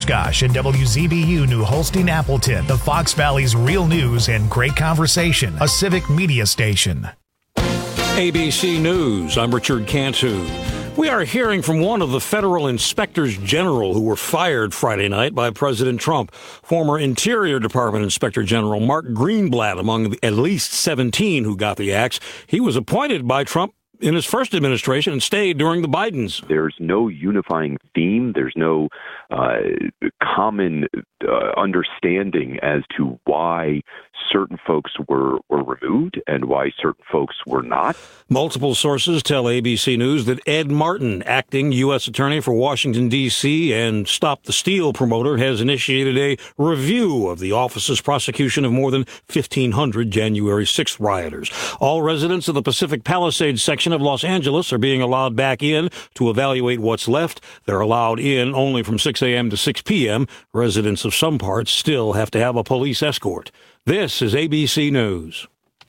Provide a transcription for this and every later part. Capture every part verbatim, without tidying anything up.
Oshkosh and W Z B U New Holstein Appleton, the Fox Valley's real news and great conversation, a civic media station. A B C News, I'm Richard Cantu. We are hearing from one of the federal inspectors general who were fired Friday night by President Trump. Former Interior Department Inspector General Mark Greenblatt among the at least seventeen who got the axe. He was appointed by Trump in his first administration and stayed during the Bidens. There's no unifying theme. There's no uh, common uh, understanding as to why certain folks were, were removed and why certain folks were not. Multiple sources tell A B C News that Ed Martin, acting U S Attorney for Washington, D C and Stop the Steal promoter, has initiated a review of the office's prosecution of more than fifteen hundred January sixth rioters. All residents of the Pacific Palisades section of Los Angeles are being allowed back in to evaluate what's left. They're allowed in only from six a.m. to six p.m. Residents of some parts still have to have a police escort. This is A B C News.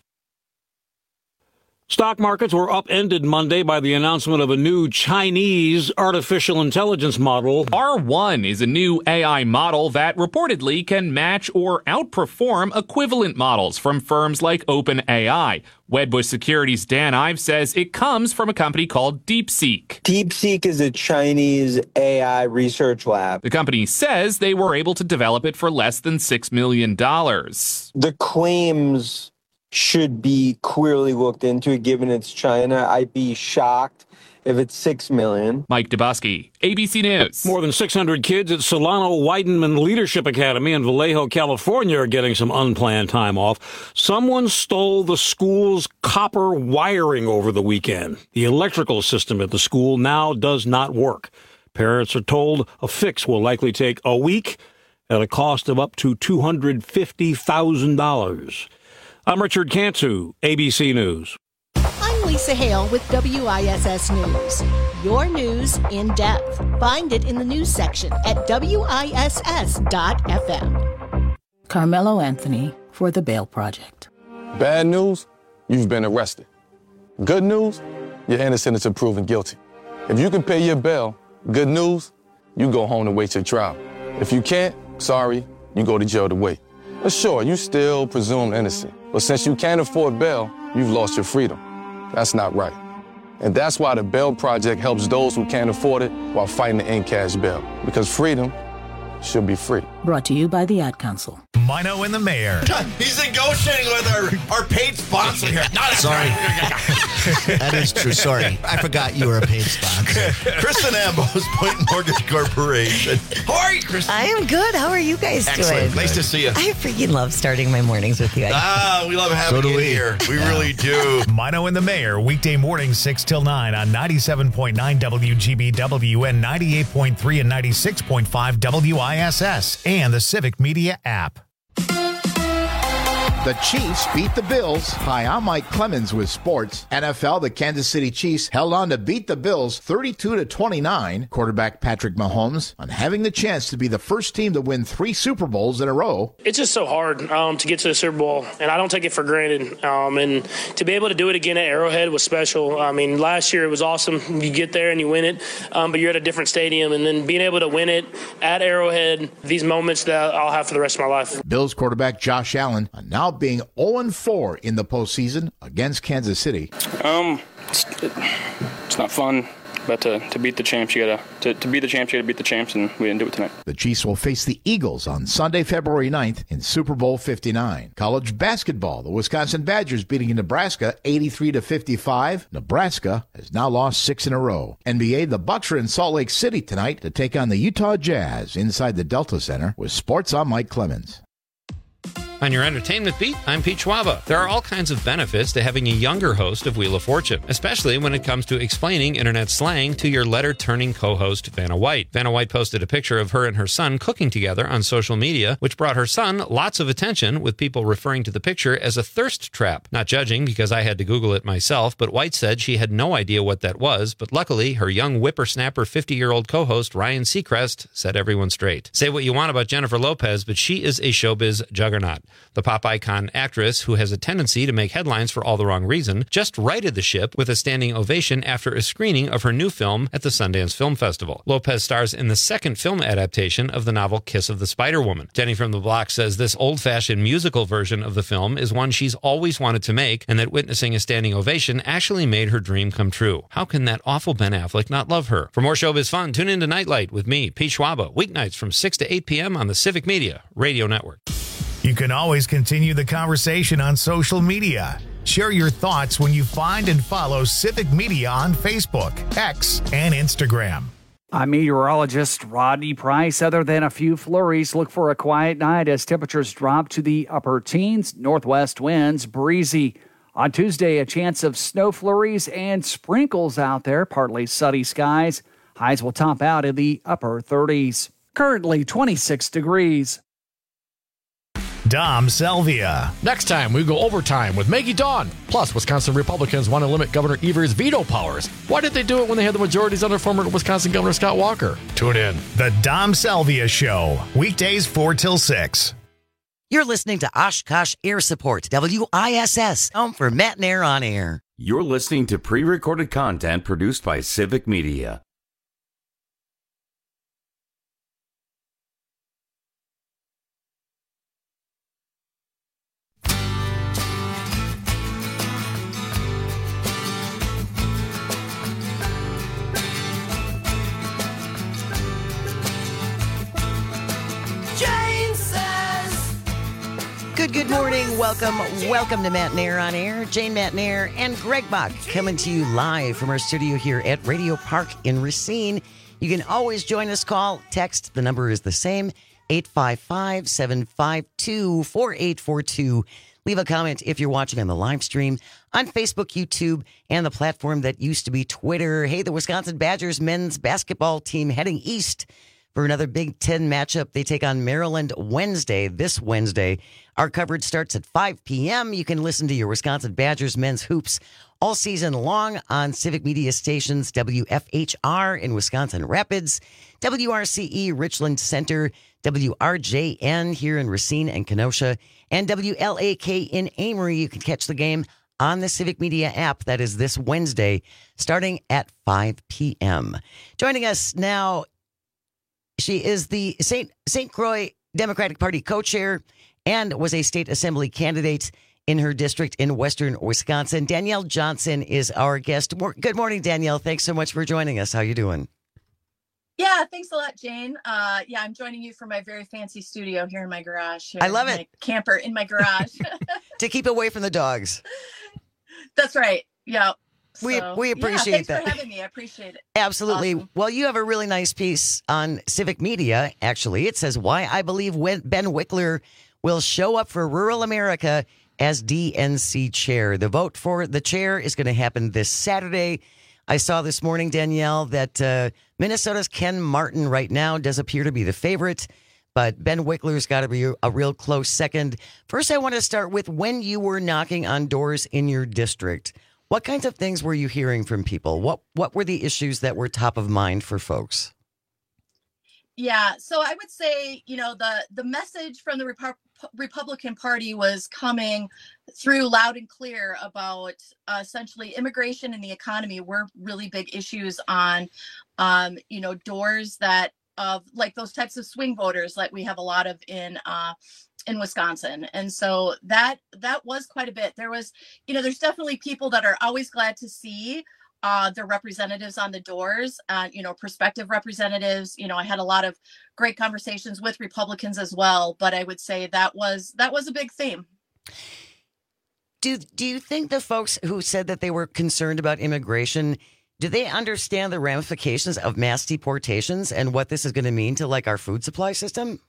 Stock markets were upended Monday by the announcement of a new Chinese artificial intelligence model. R one is a new A I model that reportedly can match or outperform equivalent models from firms like OpenAI. Wedbush Securities' Dan Ives says it comes from a company called DeepSeek. DeepSeek is a Chinese A I research lab. The company says they were able to develop it for less than six million dollars. The claims should be queerly looked into, given it's China. I'd be shocked if it's six million dollars. Mike Dubosky, A B C News. More than six hundred kids at Solano Weidenman Leadership Academy in Vallejo, California are getting some unplanned time off. Someone stole the school's copper wiring over the weekend. The electrical system at the school now does not work. Parents are told a fix will likely take a week at a cost of up to two hundred fifty thousand dollars. I'm Richard Cantu, A B C News. I'm Lisa Hale with W I S S News. Your news in depth. Find it in the news section at W I S S dot F M. Carmelo Anthony for the Bail Project. Bad news, you've been arrested. Good news, you're innocent until proven guilty. If you can pay your bail, good news, you go home to wait your trial. If you can't, sorry, you go to jail to wait. But sure, you still presumed innocent. But since you can't afford bail, you've lost your freedom. That's not right. And that's why the Bail Project helps those who can't afford it while fighting to end cash bail. Because freedom should be free. Brought to you by the Ad Council. Mino and the Mayor. He's negotiating with our, our paid sponsor here. Not Sorry. That is true. Sorry. I forgot you were a paid sponsor. Kristen Ambos, Point Mortgage Corporation. How are you, Kristen? I am good. How are you guys Excellent. doing? Nice to see you. I freaking love starting my mornings with you. Ah, we love having So do you we. here. We Yeah. really do. Mino and the Mayor, weekday mornings six till nine on ninety-seven point nine W G B W and ninety-eight point three and ninety-six point five W I S S and the Civic Media app. The Chiefs beat the Bills. Hi, I'm Mike Clemens with sports. N F L, the Kansas City Chiefs held on to beat the Bills thirty-two to twenty-nine. Quarterback Patrick Mahomes on having the chance to be the first team to win three Super Bowls in a row. It's just so hard um, to get to the Super Bowl, and I don't take it for granted. Um, and to be able to do it again at Arrowhead was special. I mean, last year it was awesome. You get there and you win it, um, but you're at a different stadium. And then being able to win it at Arrowhead, these moments that I'll have for the rest of my life. Bills quarterback Josh Allen are now being oh and four in the postseason against Kansas City. Um, it's, it's not fun, but to, to beat the champs, you gotta to, to beat the champs, you gotta beat the champs, and we didn't do it tonight. The Chiefs will face the Eagles on Sunday, February ninth in Super Bowl fifty-nine. College basketball, the Wisconsin Badgers beating Nebraska eighty-three to fifty-five. Nebraska has now lost six in a row. N B A, the Bucks are in Salt Lake City tonight to take on the Utah Jazz inside the Delta Center. With sports, I'm Mike Clemens. On your entertainment beat, I'm Pete Schwaba. There are all kinds of benefits to having a younger host of Wheel of Fortune, especially when it comes to explaining internet slang to your letter-turning co-host, Vanna White. Vanna White posted a picture of her and her son cooking together on social media, which brought her son lots of attention, with people referring to the picture as a thirst trap. Not judging, because I had to Google it myself, but White said she had no idea what that was, but luckily, her young whippersnapper fifty-year-old co-host, Ryan Seacrest, set everyone straight. Say what you want about Jennifer Lopez, but she is a showbiz juggernaut. The pop icon actress, who has a tendency to make headlines for all the wrong reason, just righted the ship with a standing ovation after a screening of her new film at the Sundance Film Festival. Lopez stars in the second film adaptation of the novel Kiss of the Spider-Woman. Jenny from the Block says this old-fashioned musical version of the film is one she's always wanted to make, and that witnessing a standing ovation actually made her dream come true. How can that awful Ben Affleck not love her? For more showbiz fun, tune in to Nightlight with me, Pete Schwaba, weeknights from six to eight p.m. on the Civic Media Radio Network. You can always continue the conversation on social media. Share your thoughts when you find and follow Civic Media on Facebook, X, and Instagram. I'm meteorologist Rodney Price. Other than a few flurries, look for a quiet night as temperatures drop to the upper teens. Northwest winds breezy. On Tuesday, a chance of snow flurries and sprinkles out there, partly sunny skies. Highs will top out in the upper thirties. Currently twenty-six degrees. Dom Selvia. Next time, we go overtime with Maggie Dawn. Plus, Wisconsin Republicans want to limit Governor Evers' veto powers. Why did they do it when they had the majorities under former Wisconsin Governor Scott Walker? Tune in. The Dom Selvia Show. Weekdays four till six. You're listening to Oshkosh Air Support, W I S S, home for Matt Nair on Air. You're listening to pre-recorded content produced by Civic Media. Good, good morning. Welcome, welcome to Matt Nair on Air. Jane Matt Nair and Greg Bach coming to you live from our studio here at Radio Park in Racine. You can always join us, call, text. The number is the same, eight five five, seven five two, four eight four two. Leave a comment if you're watching on the live stream on Facebook, YouTube, and the platform that used to be Twitter. Hey, the Wisconsin Badgers men's basketball team heading east for another Big Ten matchup. They take on Maryland Wednesday, this Wednesday. Our coverage starts at five p.m. You can listen to your Wisconsin Badgers men's hoops all season long on Civic Media stations, W F H R in Wisconsin Rapids, W R C E Richland Center, W R J N here in Racine and Kenosha, and W L A K in Amory. You can catch the game on the Civic Media app. That is this Wednesday, starting at five p.m. Joining us now, she is the Saint Saint Croix Democratic Party co-chair and was a state assembly candidate in her district in western Wisconsin. Danielle Johnson is our guest. Good morning, Danielle. Thanks so much for joining us. How are you doing? Yeah, thanks a lot, Jane. Uh, yeah, I'm joining you from my very fancy studio here in my garage. I love it. My camper in my garage. To keep away from the dogs. That's right. Yeah. We So, we appreciate yeah, thanks that. for having me. I appreciate it. Absolutely. Awesome. Well, you have a really nice piece on Civic Media, actually. It says, why I believe Ben Wickler will show up for rural America as D N C chair. The vote for the chair is going to happen this Saturday. I saw this morning, Danielle, that uh, Minnesota's Ken Martin right now does appear to be the favorite, but Ben Wickler's got to be a real close second. First, I want to start with when you were knocking on doors in your district. What kinds of things were you hearing from people? What what were the issues that were top of mind for folks? Yeah, so I would say, you know, the the message from the Repu- Republican Party was coming through loud and clear about uh, essentially immigration and the economy were really big issues on, um, you know, doors that of like those types of swing voters like we have a lot of in uh, in Wisconsin. And so that that was quite a bit. There was, you know, there's definitely people that are always glad to see uh, their representatives on the doors, uh, you know, prospective representatives. You know, I had a lot of great conversations with Republicans as well, but I would say that was that was a big theme. Do do you think the folks who said that they were concerned about immigration, do they understand the ramifications of mass deportations and what this is going to mean to like our food supply system?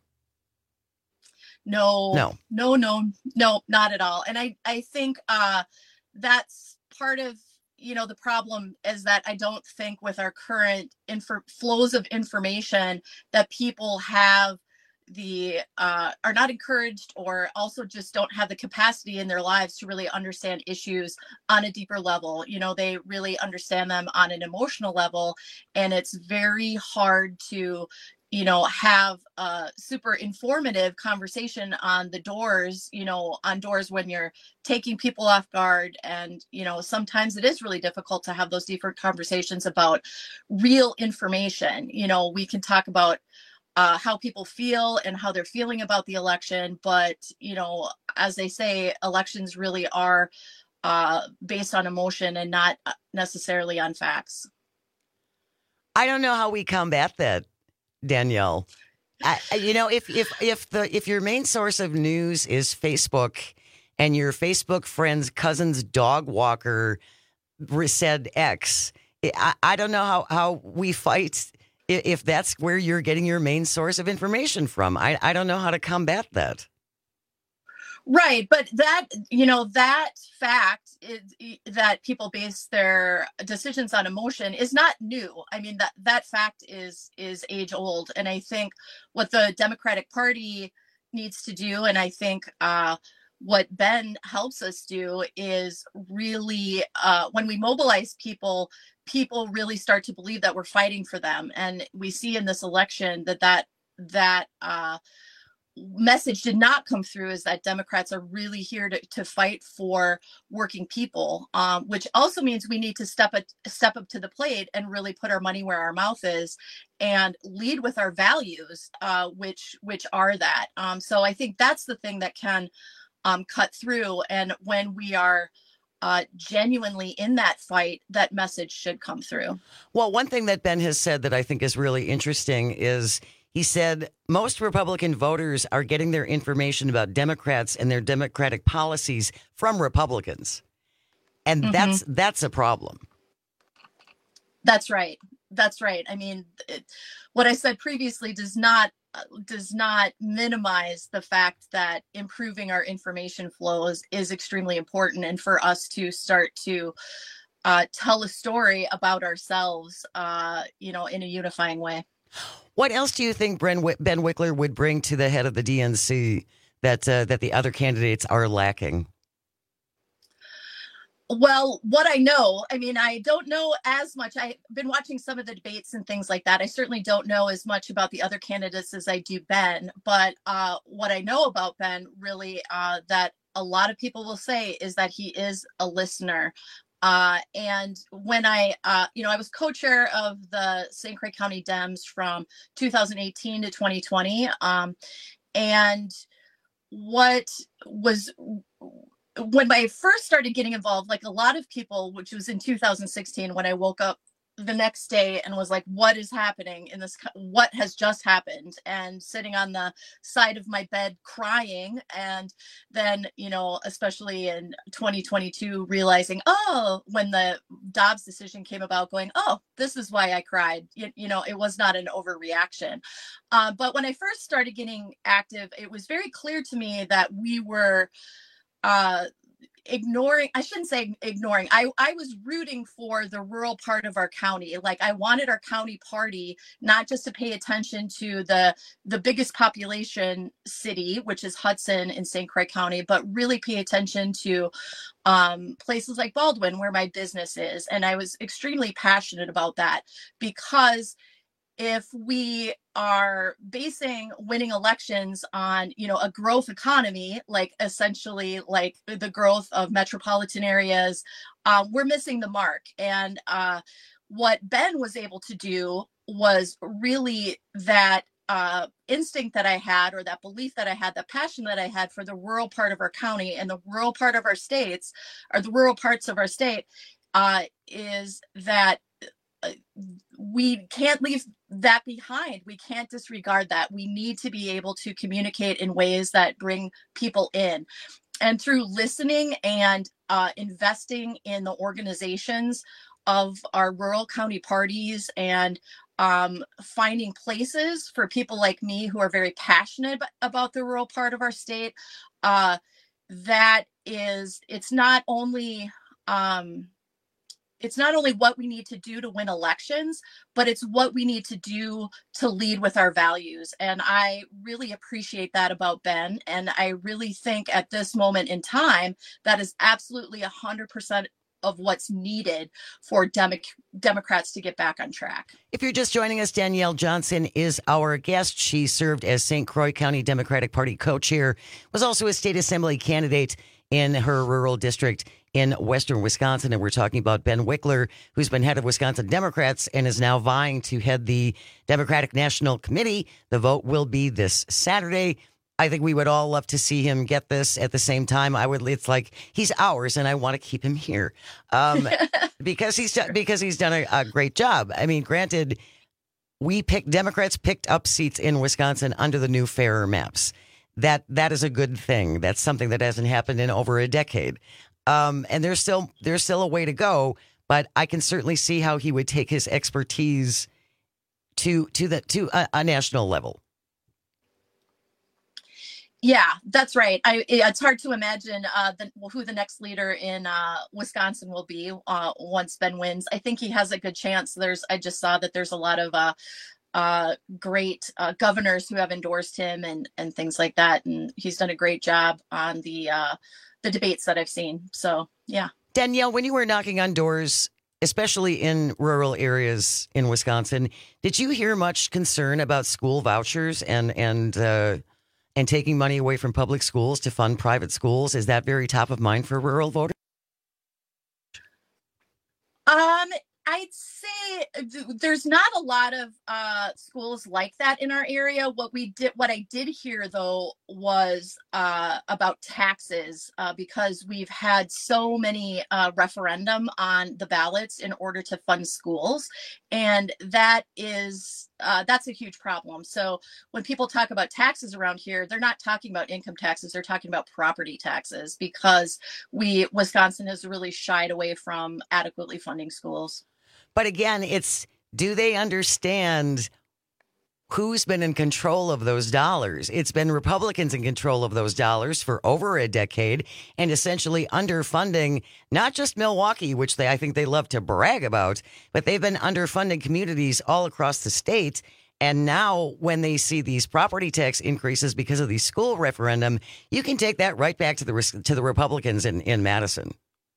No, no, no, no, no, not at all. And I, I think uh, that's part of, you know, the problem is that I don't think with our current inf- flows of information that people have the, uh, are not encouraged or also just don't have the capacity in their lives to really understand issues on a deeper level. You know, they really understand them on an emotional level, and it's very hard to you know, have a super informative conversation on the doors, you know, on doors when you're taking people off guard. And, you know, sometimes it is really difficult to have those different conversations about real information. You know, we can talk about uh, how people feel and how they're feeling about the election. But, you know, as they say, elections really are uh, based on emotion and not necessarily on facts. I don't know how we combat that, Danielle. I, you know, if if if the if your main source of news is Facebook, and your Facebook friend's cousin's dog walker said X, I, I don't know how, how we fight if that's where you're getting your main source of information from. I, I don't know how to combat that. Right. But that, you know, that fact is, that people base their decisions on emotion is not new. I mean, that that fact is is age old. And I think what the Democratic Party needs to do, and I think uh, what Ben helps us do, is really uh, when we mobilize people, people really start to believe that we're fighting for them. And we see in this election that that that uh, message did not come through, is that Democrats are really here to, to fight for working people, um, which also means we need to step up, step up to the plate and really put our money where our mouth is and lead with our values, uh, which which are that. Um, so I think that's the thing that can um, cut through. And when we are uh, genuinely in that fight, that message should come through. Well, one thing that Ben has said that I think is really interesting is he said most Republican voters are getting their information about Democrats and their Democratic policies from Republicans. And mm-hmm. that's that's a problem. That's right. That's right. I mean, it, what I said previously does not uh, does not minimize the fact that improving our information flows is extremely important, and for us to start to uh, tell a story about ourselves, uh, you know, in a unifying way. What else do you think Ben Wickler would bring to the head of the D N C that uh, that the other candidates are lacking? Well, what I know, I mean, I don't know as much. I've been watching some of the debates and things like that. I certainly don't know as much about the other candidates as I do Ben. But uh, what I know about Ben, really, uh, that a lot of people will say is that he is a listener. Uh, and when I, uh, you know, I was co-chair of the Saint Croix County Dems from two thousand eighteen to twenty twenty. Um, and what was, when I first started getting involved, like a lot of people, which was in two thousand sixteen, when I woke up the next day and was like, what is happening in this? What has just happened? And sitting on the side of my bed crying. And then, you know, especially in twenty twenty-two, realizing, oh, when the Dobbs decision came about, going, oh, this is why I cried. You, you know, it was not an overreaction. Uh, but when I first started getting active, it was very clear to me that we were uh, ignoring, I shouldn't say ignoring, I, I was rooting for the rural part of our county. Like I wanted our county party not just to pay attention to the the biggest population city, which is Hudson in Saint Croix County, but really pay attention to um, places like Baldwin, where my business is. And I was extremely passionate about that, because if we are basing winning elections on, you know, a growth economy, like essentially like the growth of metropolitan areas, uh, we're missing the mark. And uh, what Ben was able to do was really that uh, instinct that I had, or that belief that I had, that passion that I had for the rural part of our county and the rural part of our states, or the rural parts of our state, uh, is that we can't leave that behind. We can't disregard that. We need to be able to communicate in ways that bring people in. And through listening and uh, investing in the organizations of our rural county parties, and um, finding places for people like me who are very passionate about the rural part of our state, uh, that is, it's not only um, It's not only what we need to do to win elections, but it's what we need to do to lead with our values. And I really appreciate that about Ben. And I really think at this moment in time, that is absolutely one hundred percent of what's needed for Demo- Democrats to get back on track. If you're just joining us, Danielle Johnson is our guest. She served as Saint Croix County Democratic Party co-chair, was also a state assembly candidate in her rural district in western Wisconsin. And we're talking about Ben Wickler, who's been head of Wisconsin Democrats and is now vying to head the Democratic National Committee. The vote will be this Saturday. I think we would all love to see him get this. At the same time, I would. It's like he's ours, and I want to keep him here um, because he's because he's done a, a great job. I mean, granted, we picked Democrats picked up seats in Wisconsin under the new fairer maps. That that is a good thing. That's something that hasn't happened in over a decade. Um, and there's still there's still a way to go, but I can certainly see how he would take his expertise to to the to a, a national level. Yeah, that's right. I, it's hard to imagine uh, the, who the next leader in uh, Wisconsin will be uh, once Ben wins. I think he has a good chance. There's, I just saw that there's a lot of uh, uh, great uh, governors who have endorsed him and and things like that, and he's done a great job on the uh, the debates that I've seen. So, yeah. Danielle, when you were knocking on doors, especially in rural areas in Wisconsin, did you hear much concern about school vouchers and and uh, and taking money away from public schools to fund private schools? Is that very top of mind for rural voters? Um, I'd say there's not a lot of uh, schools like that in our area. What we did, what I did hear though, was uh, about taxes uh, because we've had so many uh, referendum on the ballots in order to fund schools, and that is uh, that's a huge problem. So when people talk about taxes around here, they're not talking about income taxes; they're talking about property taxes because we Wisconsin has really shied away from adequately funding schools. But again, it's, do they understand who's been in control of those dollars? It's been Republicans in control of those dollars for over a decade and essentially underfunding not just Milwaukee, which they I think they love to brag about, but they've been underfunding communities all across the state. And now when they see these property tax increases because of the school referendum, you can take that right back to the to the Republicans in, in Madison.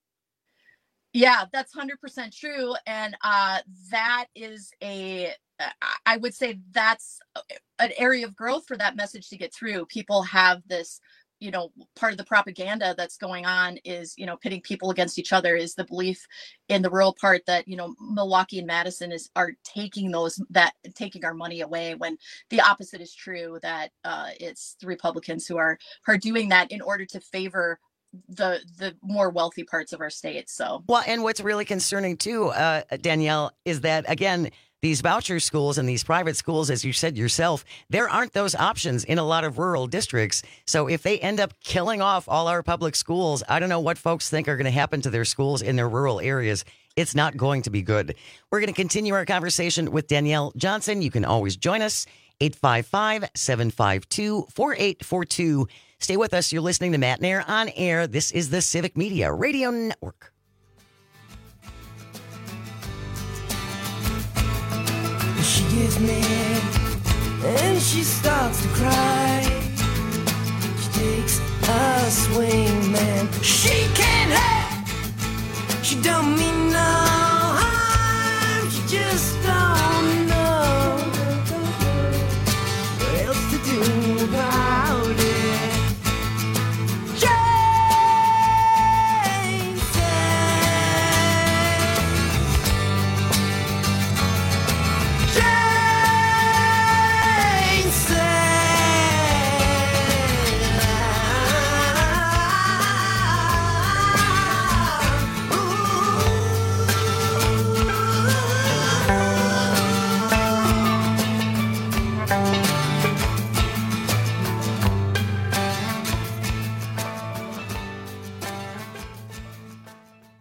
Yeah, that's one hundred percent true. And uh, that is a, I would say that's an area of growth for that message to get through. People have this, you know, part of the propaganda that's going on is, you know, pitting people against each other is the belief in the rural part that, you know, Milwaukee and Madison is are taking those, that taking our money away, when the opposite is true, that uh, it's the Republicans who are, are doing that in order to favor the the more wealthy parts of our state. So, well, and what's really concerning too, uh, Danielle, is that again, these voucher schools and these private schools, as you said yourself, there aren't those options in a lot of rural districts. So if they end up killing off all our public schools, I don't know what folks think are going to happen to their schools in their rural areas. It's not going to be good. We're going to continue our conversation with Danielle Johnson. You can always join us, eight five five, seven five two, four eight four two. Stay with us. You're listening to Matt Nair on Air. This is the Civic Media Radio Network. She gets mad and she starts to cry. She takes a swing, man. She can't help. She don't mean no harm. She just don't know what else to do about it.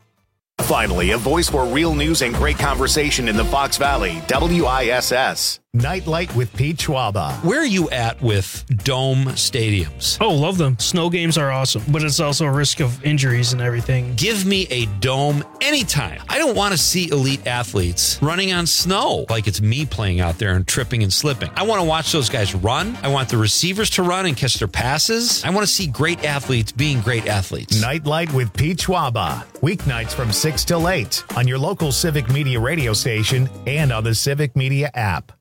Finally, a voice for real news and great conversation in the Fox Valley, W I S S. Nightlight with Pete Schwaba. Where are you at with dome stadiums? Oh, love them. Snow games are awesome, but it's also a risk of injuries and everything. Give me a dome anytime. I don't want to see elite athletes running on snow like it's me playing out there and tripping and slipping. I want to watch those guys run. I want the receivers to run and catch their passes. I want to see great athletes being great athletes. Nightlight with Pete Schwaba. Weeknights from six till eight on your local Civic Media radio station and on the Civic Media app.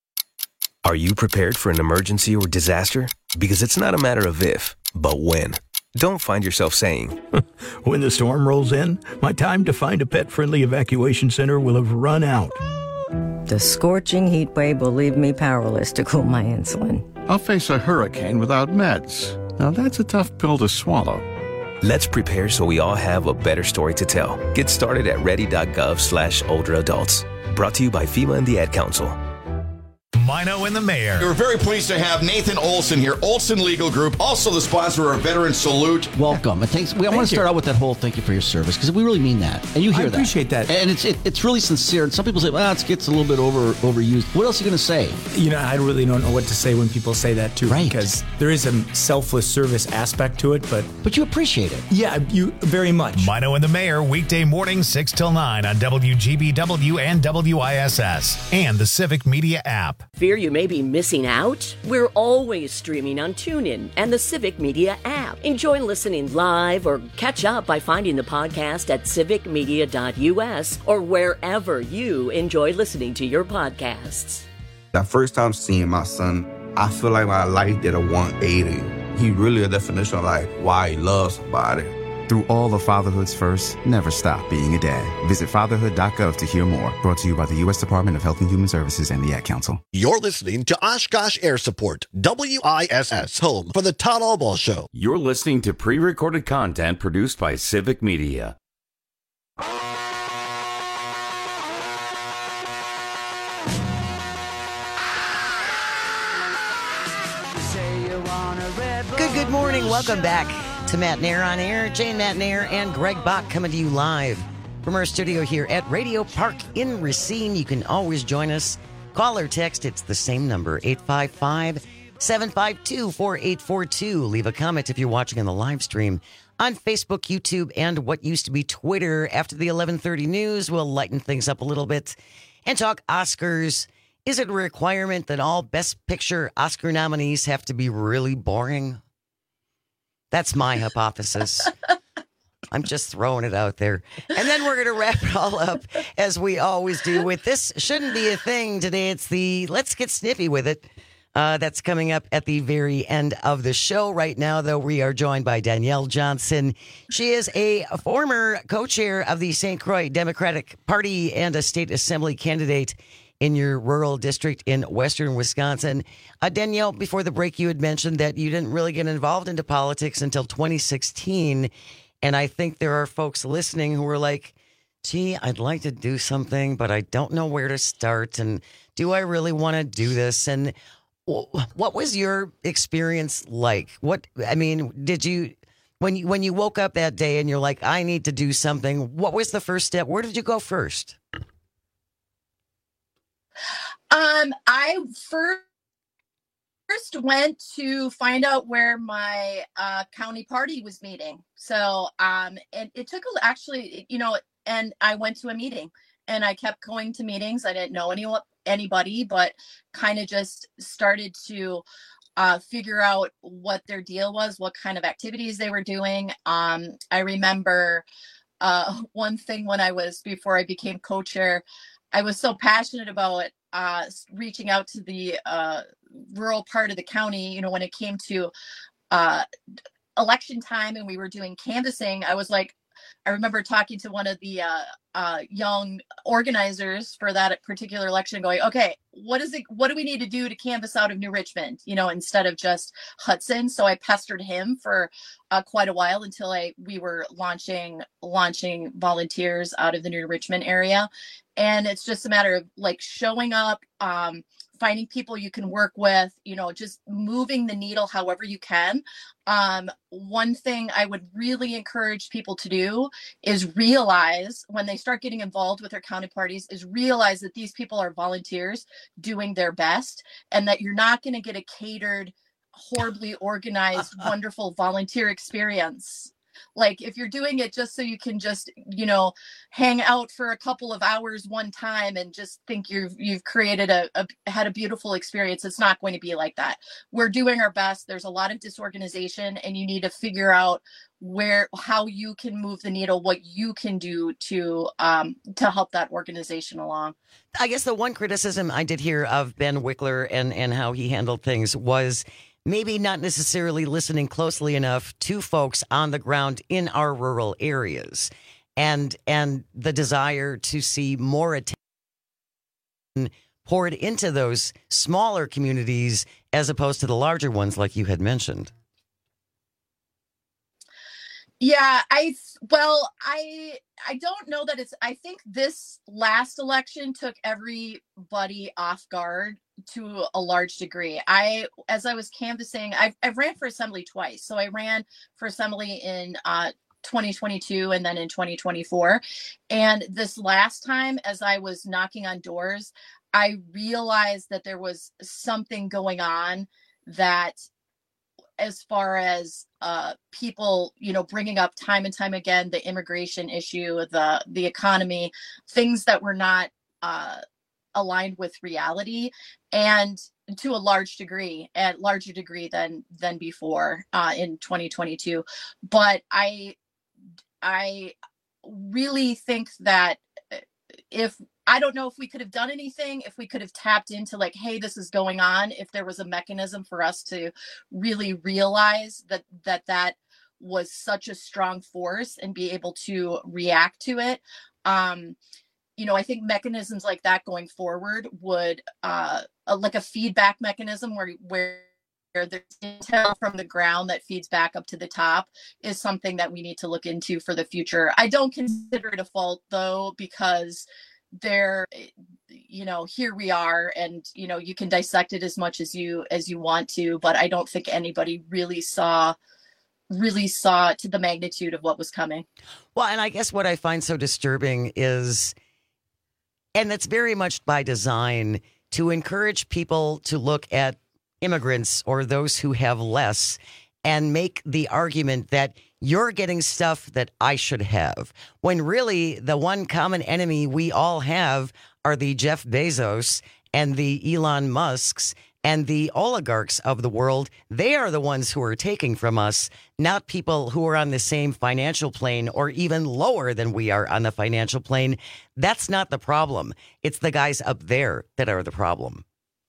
Are you prepared for an emergency or disaster? Because it's not a matter of if, but when. Don't find yourself saying, when the storm rolls in, my time to find a pet-friendly evacuation center will have run out. The scorching heat wave will leave me powerless to cool my insulin. I'll face a hurricane without meds. Now that's a tough pill to swallow. Let's prepare so we all have a better story to tell. Get started at ready.gov slash older adults. Brought to you by FEMA and the Ad Council. Mino and the Mayor. We're very pleased to have Nathan Olson here, Olson Legal Group, also the sponsor of Veteran Salute. Welcome. It takes, we, I want to start out with that whole thank you for your service, because we really mean that. And you hear I that. I appreciate that. And it's it, it's really sincere. And some people say, well, it gets a little bit over overused. What else are you going to say? You know, I really don't know what to say when people say that, too. Right. Because there is a selfless service aspect to it, but... But you appreciate it. Yeah, you very much. Mino and the Mayor, weekday mornings six till nine on W G B W and W I S S and the Civic Media app. Fear you may be missing out? We're always streaming on TuneIn and the Civic Media app. Enjoy listening live or catch up by finding the podcast at civic media dot U S or wherever you enjoy listening to your podcasts. The first time seeing my son, I feel like my life did a one eighty. He really a definition of like why he loves somebody. Through all of fatherhood's first, never stop being a dad. Visit fatherhood dot gov to hear more. Brought to you by the U S Department of Health and Human Services and the Ad Council. You're listening to Oshkosh Air Support, W I S S, home for the Todd Albaugh Show. You're listening to pre-recorded content produced by Civic Media. Good, good morning. Welcome back to Matt Nair on Air. Jane Matt Nair and Greg Bach coming to you live from our studio here at Radio Park in Racine. You can always join us. Call or text. It's the same number, eight five five, seven five two, four eight four two. Leave a comment if you're watching on the live stream on Facebook, YouTube, and what used to be Twitter. After the eleven thirty news, we'll lighten things up a little bit and talk Oscars. Is it a requirement that all Best Picture Oscar nominees have to be really boring? That's my hypothesis. I'm just throwing it out there. And then we're going to wrap it all up, as we always do, with This Shouldn't Be a Thing. Today it's the Let's Get Snippy With It. Uh, that's coming up at the very end of the show. Right now, though, we are joined by Danielle Johnson. She is a former co-chair of the Saint Croix Democratic Party and a state assembly candidate in your rural district in western Wisconsin. Uh, Danielle, before the break, you had mentioned that you didn't really get involved into politics until twenty sixteen. And I think there are folks listening who are like, gee, I'd like to do something, but I don't know where to start. And do I really want to do this? And what was your experience like? What, I mean, did you, when you, when you woke up that day and you're like, I need to do something, what was the first step? Where did you go first? Um, I first first went to find out where my uh, county party was meeting. So, um, and it took a, actually, you know, and I went to a meeting, and I kept going to meetings. I didn't know anyone, anybody, but kind of just started to uh, figure out what their deal was, what kind of activities they were doing. Um, I remember uh, one thing when I was, before I became co-chair, I was so passionate about uh, reaching out to the uh, rural part of the county. You know, when it came to uh, election time and we were doing canvassing, I was like, I remember talking to one of the uh, uh, young organizers for that particular election going, okay, what is it? What do we need to do to canvass out of New Richmond, you know, instead of just Hudson? So I pestered him for uh, quite a while until I we were launching launching volunteers out of the New Richmond area. And it's just a matter of like showing up, um, finding people you can work with, you know, just moving the needle however you can. Um, one thing I would really encourage people to do is realize when they start getting involved with their county parties is realize that these people are volunteers doing their best, and that you're not going to get a catered, horribly organized, wonderful volunteer experience. Like if you're doing it just so you can just, you know, hang out for a couple of hours one time and just think you've you've created a, a had a beautiful experience, it's not going to be like that. We're doing our best. There's a lot of disorganization, and you need to figure out where how you can move the needle, what you can do to um, to help that organization along. I guess the one criticism I did hear of Ben Wickler and and how he handled things was maybe not necessarily listening closely enough to folks on the ground in our rural areas, and and the desire to see more attention poured into those smaller communities as opposed to the larger ones like you had mentioned. Yeah, I well, I I don't know that it's I think this last election took everybody off guard to a large degree. I as I was canvassing, I've I've ran for assembly twice. So I ran for assembly in uh twenty twenty-two and then in twenty twenty-four. And this last time, as I was knocking on doors, I realized that there was something going on that as far as uh, people, you know, bringing up time and time again, the immigration issue, the the economy, things that were not uh, aligned with reality, and to a large degree, at larger degree than than before uh, in twenty twenty-two. But I, I really think that if I don't know if we could have done anything, if we could have tapped into like, hey, this is going on, if there was a mechanism for us to really realize that that that was such a strong force and be able to react to it. Um, you know, I think mechanisms like that going forward would uh, a, like a feedback mechanism where where there's intel from the ground that feeds back up to the top is something that we need to look into for the future. I don't consider it a fault though, because there, you know, here we are, and you know, you can dissect it as much as you as you want to, but I don't think anybody really saw really saw to the magnitude of what was coming. Well, and I guess what I find so disturbing is, and that's very much by design, to encourage people to look at immigrants or those who have less and make the argument that you're getting stuff that I should have, when really the one common enemy we all have are the Jeff Bezos and the Elon Musks and the oligarchs of the world. They are the ones who are taking from us, not people who are on the same financial plane or even lower than we are on the financial plane. That's not the problem. It's the guys up there that are the problem.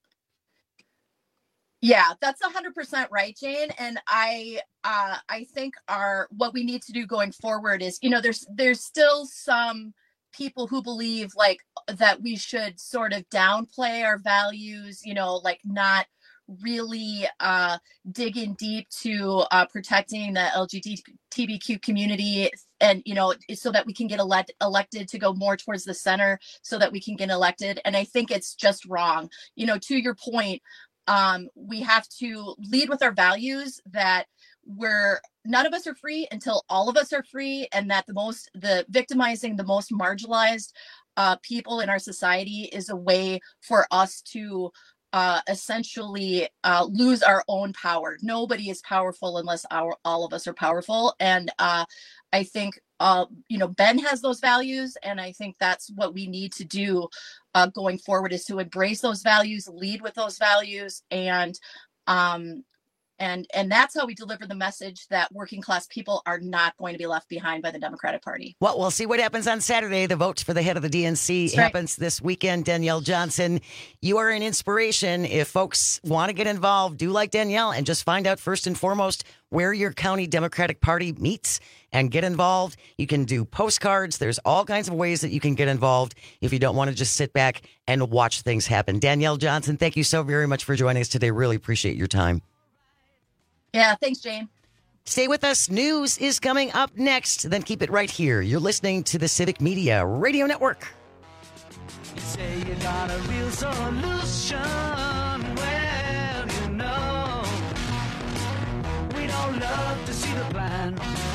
Yeah, that's one hundred percent right, Jane. And I uh, I think our what we need to do going forward is, you know, there's there's still some people who believe like that we should sort of downplay our values, you know, like not really uh, dig in deep to uh, protecting the L G B T Q community, and, you know, so that we can get elect- elected to go more towards the center so that we can get elected. And I think it's just wrong. You know, to your point, Um, we have to lead with our values, that we're none of us are free until all of us are free, and that the most the victimizing the most marginalized uh, people in our society is a way for us to uh, essentially uh, lose our own power. Nobody is powerful unless our all of us are powerful, and uh, I think uh, you know, Ben has those values, and I think that's what we need to do uh, going forward, is to embrace those values, lead with those values, and um, and and that's how we deliver the message that working class people are not going to be left behind by the Democratic Party. Well, we'll see what happens on Saturday. The votes for the head of the D N C That's right. happens this weekend. Danielle Johnson, you are an inspiration. If folks want to get involved, do like Danielle and just find out first and foremost where your county Democratic Party meets and get involved. You can do postcards. There's all kinds of ways that you can get involved if you don't want to just sit back and watch things happen. Danielle Johnson, thank you so very much for joining us today. Really appreciate your time. Yeah, thanks, Jane. Stay with us. News is coming up next. Then keep it right here. You're listening to the Civic Media Radio Network. You say you got a real solution. Well, you know, we don't love to see the plan.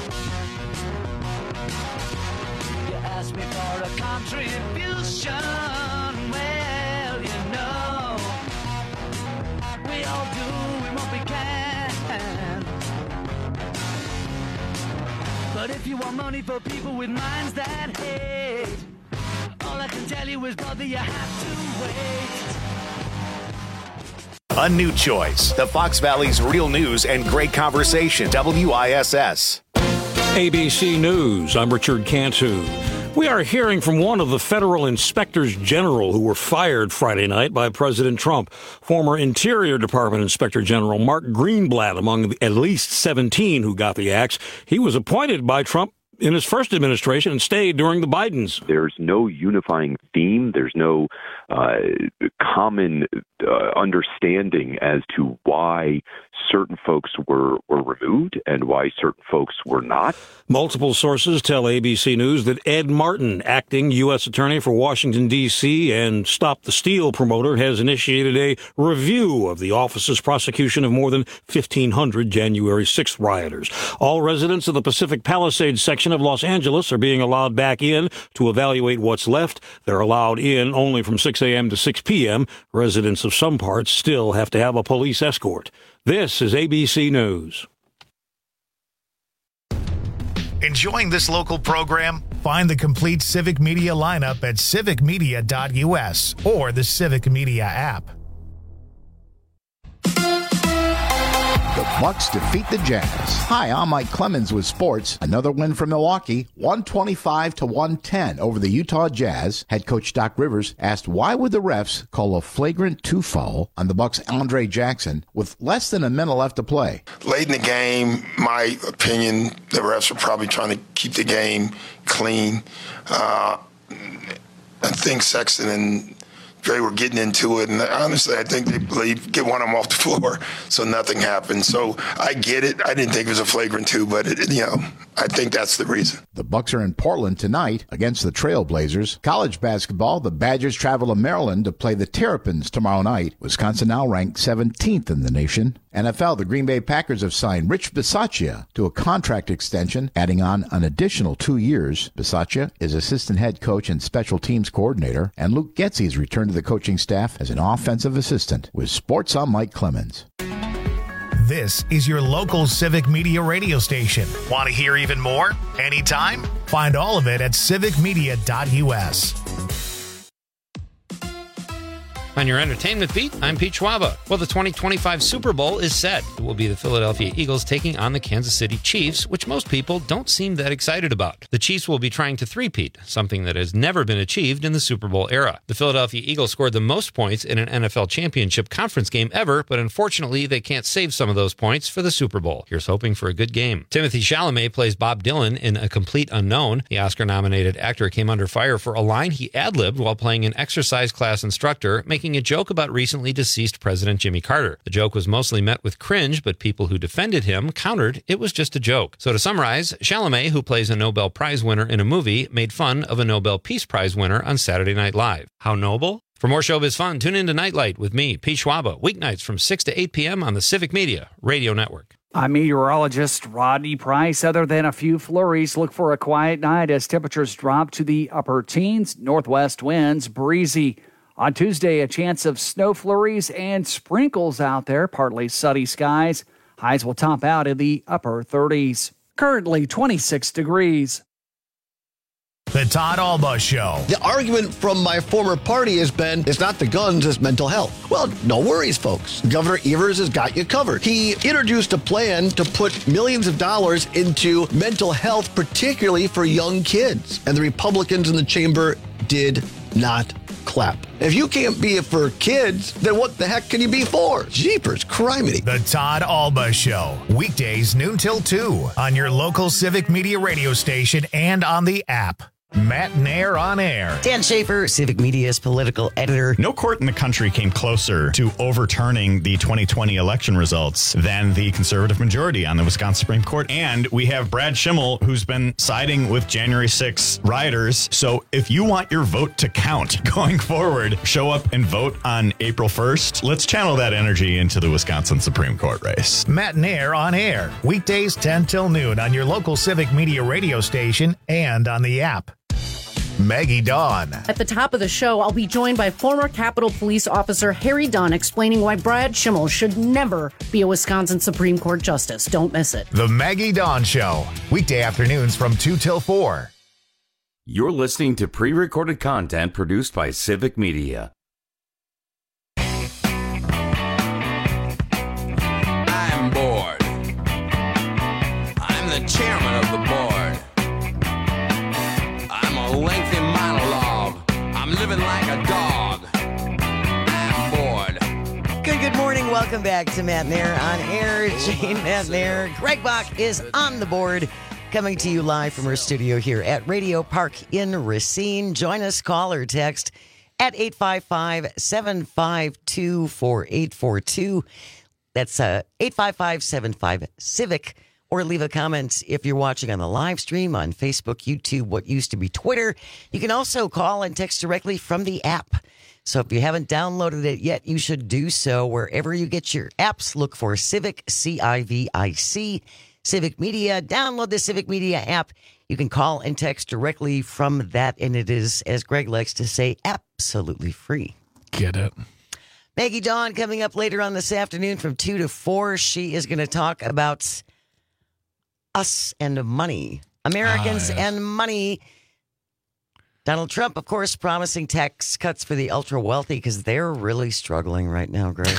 You ask me for a contribution. Well, you know, we all do what we can. But if you want money for people with minds that hate, all I can tell you is, brother, you have to wait. A new choice. The Fox Valley's real news and great conversation. W I S S. A B C News. I'm Richard Cantu. We are hearing from one of the federal inspectors general who were fired Friday night by President Trump. Former Interior Department Inspector General Mark Greenblatt among the at least seventeen who got the axe. He was appointed by Trump in his first administration and stayed during the Bidens. There's no unifying theme. There's no uh, common uh, understanding as to why certain folks were, were removed and why certain folks were not. Multiple sources tell A B C News that Ed Martin, acting U S Attorney for Washington, D C and Stop the Steal promoter, has initiated a review of the office's prosecution of more than fifteen hundred January sixth rioters. All residents of the Pacific Palisades section of Los Angeles are being allowed back in to evaluate what's left. They're allowed in only from six a.m. to six p.m. Residents of some parts still have to have a police escort. This is A B C News. Enjoying this local program? Find the complete Civic Media lineup at civic media dot U S or the Civic Media app. The Bucks defeat the Jazz. Hi, I'm Mike Clemens with sports. Another win for Milwaukee, one twenty-five to one ten over the Utah Jazz. Head coach Doc Rivers asked why would the refs call a flagrant two foul on the Bucks' Andre Jackson with less than a minute left to play. Late in the game, my opinion, the refs are probably trying to keep the game clean. Uh, I think Sexton and Dre were getting into it, and honestly, I think they believe get one of them off the floor, so nothing happened. So I get it. I didn't think it was a flagrant two, but it, you know, I think that's the reason. The Bucks are in Portland tonight against the Trailblazers. College basketball, the Badgers travel to Maryland to play the Terrapins tomorrow night. Wisconsin now ranked seventeenth in the nation. N F L, the Green Bay Packers have signed Rich Bisaccia to a contract extension, adding on an additional two years. Bisaccia is assistant head coach and special teams coordinator, and Luke Getsy's returned to the coaching staff as an offensive assistant. With sports, I'm Mike Clemens. This is your local Civic Media radio station. Want to hear even more? Anytime? Find all of it at civic media dot U S. On your entertainment beat, I'm Pete Schwaba. Well, the twenty twenty-five Super Bowl is set. It will be the Philadelphia Eagles taking on the Kansas City Chiefs, which most people don't seem that excited about. The Chiefs will be trying to three-peat, something that has never been achieved in the Super Bowl era. The Philadelphia Eagles scored the most points in an N F L championship conference game ever, but unfortunately, they can't save some of those points for the Super Bowl. Here's hoping for a good game. Timothée Chalamet plays Bob Dylan in A Complete Unknown. The Oscar-nominated actor came under fire for a line he ad-libbed while playing an exercise class instructor, making a joke about recently deceased President Jimmy Carter. The joke was mostly met with cringe, but people who defended him countered it was just a joke. So to summarize, Chalamet, who plays a Nobel Prize winner in a movie, made fun of a Nobel Peace Prize winner on Saturday Night Live. How noble? For more showbiz fun, tune in to Nightlight with me, Pete Schwaba, weeknights from six to eight p.m. on the Civic Media Radio Network. I'm meteorologist Rodney Price. Other than a few flurries, look for a quiet night as temperatures drop to the upper teens. Northwest winds, breezy. On Tuesday, a chance of snow flurries and sprinkles out there, partly sunny skies. Highs will top out in the upper thirties. Currently twenty-six degrees. The Todd Alba Show. The argument from my former party has been, it's not the guns, it's mental health. Well, no worries, folks. Governor Evers has got you covered. He introduced a plan to put millions of dollars into mental health, particularly for young kids. And the Republicans in the chamber did not clap. If you can't be it for kids, then what the heck can you be for? Jeepers, criminy. The Todd Alba Show. Weekdays noon till two on your local Civic Media radio station and on the app. Matt Nair on air. Dan Schaefer, Civic Media's political editor. No court in the country came closer to overturning the twenty twenty election results than the conservative majority on the Wisconsin Supreme Court. And we have Brad Schimmel, who's been siding with January sixth rioters. So if you want your vote to count going forward, show up and vote on April first. Let's channel that energy into the Wisconsin Supreme Court race. Matt Nair on air. Weekdays ten till noon on your local Civic Media radio station and on the app. Maggie Dawn. At the top of the show, I'll be joined by former Capitol Police Officer Harry Dunn explaining why Brad Schimmel should never be a Wisconsin Supreme Court justice. Don't miss it. The Maggie Dawn Show. Weekday afternoons from two till four. You're listening to pre-recorded content produced by Civic Media. I'm bored. I'm the chairman of the board. A lengthy monologue. I'm living like a dog. I'm bored. Good, good morning. Welcome back to Matt Nair on air. Jane Matt Nair. Greg Bach is on the board, coming to you live from our studio here at Radio Park in Racine. Join us, call or text at eight five five, seven five two, four eight four two. That's uh, eight five five, seven five, CIVIC. Or leave a comment if you're watching on the live stream on Facebook, YouTube, what used to be Twitter. You can also call and text directly from the app. So if you haven't downloaded it yet, you should do so wherever you get your apps. Look for Civic, C I V I C, Civic Media. Download the Civic Media app. You can call and text directly from that, and it is, as Greg likes to say, absolutely free. Get it. Maggie Dawn coming up later on this afternoon from two to four. She is going to talk about us and money. Americans ah, yes. and money. Donald Trump, of course, promising tax cuts for the ultra wealthy because they're really struggling right now, Greg.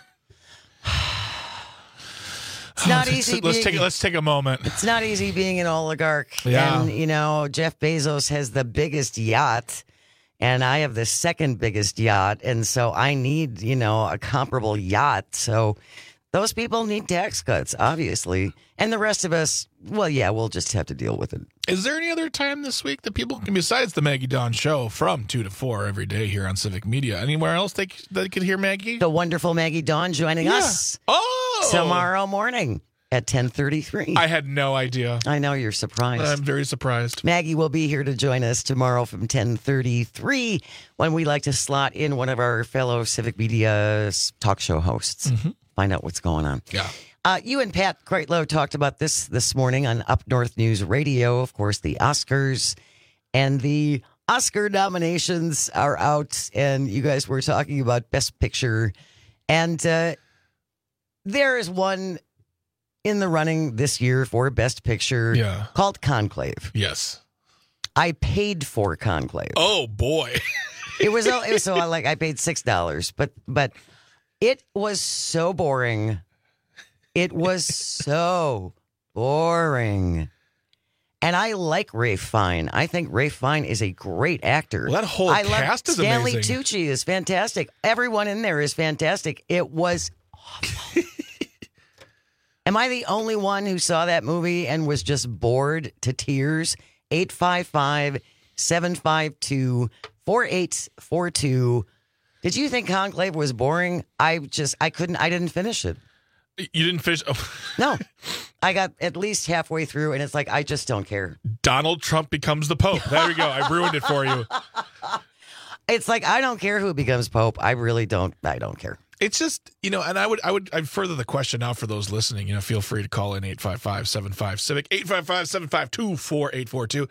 It's not easy. Let's being, take let's take a moment. It's not easy being an oligarch. Yeah. And you know, Jeff Bezos has the biggest yacht, and I have the second biggest yacht, and so I need, you know, a comparable yacht. So those people need tax cuts, obviously. And the rest of us, well, yeah, we'll just have to deal with it. Is there any other time this week that people can, besides the Maggie Dawn Show from two to four every day here on Civic Media, anywhere else they, they could hear Maggie? The wonderful Maggie Dawn joining yeah. us oh! tomorrow morning at ten thirty-three. I had no idea. I know, you're surprised. I'm very surprised. Maggie will be here to join us tomorrow from ten thirty-three when we like to slot in one of our fellow Civic Media talk show hosts. Mm-hmm. Find out what's going on. Yeah. Uh, you and Pat Kreitlow talked about this this morning on Up North News Radio. Of course, the Oscars and the Oscar nominations are out, and you guys were talking about Best Picture. And uh, there is one in the running this year for Best Picture yeah. called Conclave. Yes. I paid for Conclave. Oh, boy. it was it was so like I paid six dollars, but but it was so boring. It was so boring. And I like Ralph Fiennes. I think Ralph Fiennes is a great actor. Well, that whole I cast love is Stanley amazing. Tucci is fantastic. Everyone in there is fantastic. It was awful. Am I the only one who saw that movie and was just bored to tears? eight five five, seven five two, four eight four two. Did you think Conclave was boring? I just, I couldn't, I didn't finish it. You didn't finish? Oh. No. I got at least halfway through, and it's like, I just don't care. Donald Trump becomes the Pope. There we go. I ruined it for you. It's like, I don't care who becomes Pope. I really don't, I don't care. It's just, you know, and I would, I would, I'd further the question out for those listening. You know, feel free to call in eight five five, seven five, CIVIC, eight five five, seven five two, four eight four two.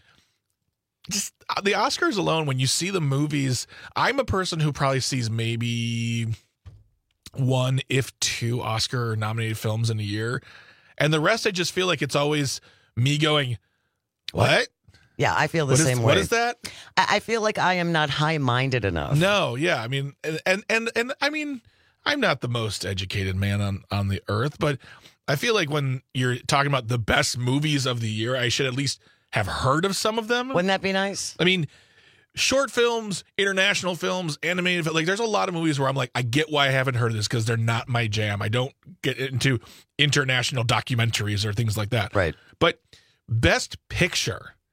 Just the Oscars alone, when you see the movies, I'm a person who probably sees maybe one, if two Oscar nominated films in a year. And the rest, I just feel like it's always me going, what? Yeah, I feel the what same is, way. What is that? I feel like I am not high-minded enough. No, yeah. I mean, and, and, and, and I mean, I'm not the most educated man on, on the earth, but I feel like when you're talking about the best movies of the year, I should at least have heard of some of them. Wouldn't that be nice? I mean, short films, international films, animated, like there's a lot of movies where I'm like, I get why I haven't heard of this because they're not my jam. I don't get into international documentaries or things like that. Right. But Best Picture,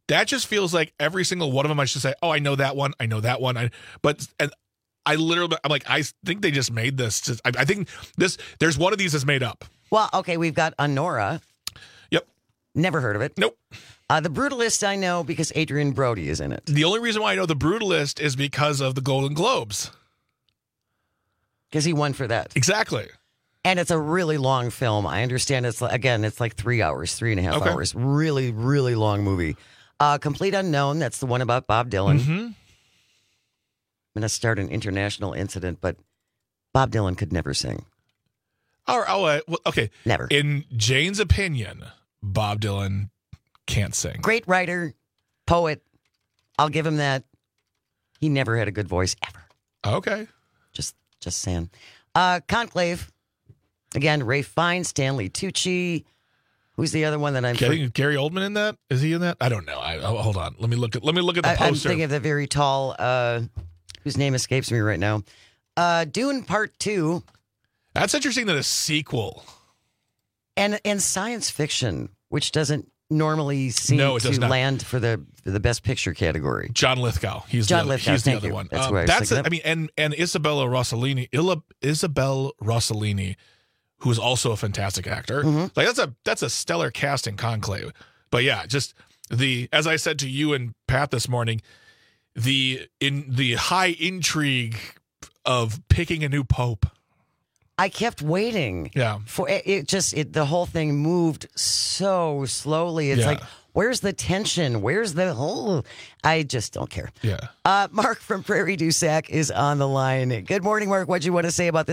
that just feels like every single one of them I should say, oh, I know that one, I know that one. I, but and I literally, I'm like, I think they just made this. Just, I, I think this, there's one of these is made up. Well, okay, we've got Honora. Yep. Never heard of it. Nope. Uh, the Brutalist I know because Adrian Brody is in it. The only reason why I know The Brutalist is because of the Golden Globes. Because he won for that. Exactly. And it's a really long film. I understand it's, again, it's like three hours, three and a half Okay. hours. Really, really long movie. Uh, Complete Unknown, that's the one about Bob Dylan. Mm-hmm. I'm going to start an international incident, but Bob Dylan could never sing. Oh, oh uh, well, okay. Never. In Jane's opinion, Bob Dylan can't sing. Great writer, poet. I'll give him that. He never had a good voice, ever. Okay. Just just saying. Uh, Conclave. Again, Ray Fiennes, Stanley Tucci. Who's the other one that I'm Gary, Gary Oldman in that? Is he in that? I don't know. I, oh, hold on. Let me look at let me look at the I, I'm poster. thinking of the very tall, uh, whose name escapes me right now. Uh, Dune Part Two. That's interesting that a sequel. And and science fiction, which doesn't normally seem No, it to does not. land for the for the best picture category. John Lithgow. He's John the, Lithgow, he's the thank other you. one. That's Um, who I was that's thinking a, of. I mean, and and Isabella Rossellini, Illa, Isabel Rossellini, who is also a fantastic actor. Mm-hmm. Like that's a that's a stellar cast in Conclave. But yeah, just the as I said to you and Pat this morning, the in the high intrigue of picking a new pope. I kept waiting. Yeah. For it, it just it the whole thing moved so slowly. It's Yeah. like, where's the tension? Where's the whole? I just don't care. Yeah. Uh, Mark from Prairie du Sac is on the line. Good morning, Mark. What do you want to say about this?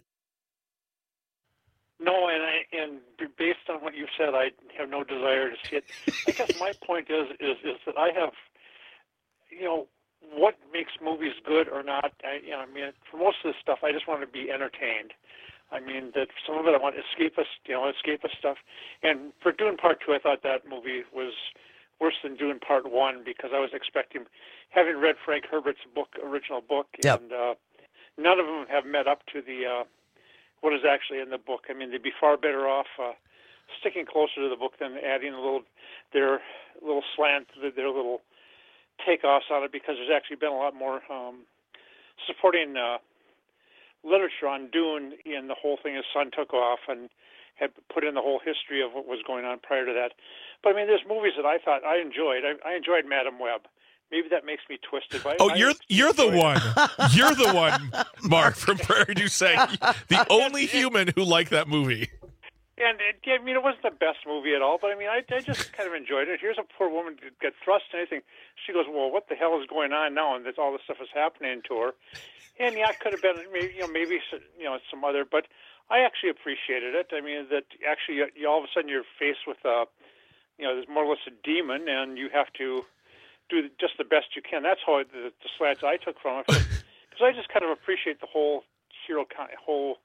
No, and I, and based on what you said, I have no desire to see it. I guess my point is is is that I have, you know, what makes movies good or not. I, you know, I mean, for most of this stuff, I just want to be entertained. I mean, that some of it I want escapist, you know, escapist stuff. And for Dune Part Two, I thought that movie was worse than Dune Part One because I was expecting, having read Frank Herbert's book, original book, Yep. and uh, none of them have met up to the uh, what is actually in the book. I mean, they'd be far better off uh, sticking closer to the book than adding a little their little slant, their little takeoffs on it, because there's actually been a lot more um, supporting uh, literature on Dune, and the whole thing his son took off and had put in the whole history of what was going on prior to that. But I mean, there's movies that I thought I enjoyed. I, I enjoyed Madam Web. Maybe that makes me twisted. But Oh, I, you're I you're the enjoyed one. it. You're the one, Mark from Prairie du Sac, the only human who liked that movie. And it, I mean, it wasn't the best movie at all, but I mean, I, I just kind of enjoyed it. Here's a poor woman that got thrust in anything. She goes, "Well, what the hell is going on now?" And that all this stuff is happening to her. And yeah, it could have been maybe you know maybe you know some other, but I actually appreciated it. I mean, that actually you, you all of a sudden you're faced with a you know there's more or less a demon, and you have to do just the best you can. That's how I, the, the slants I took from it, because I just kind of appreciate the whole hero whole.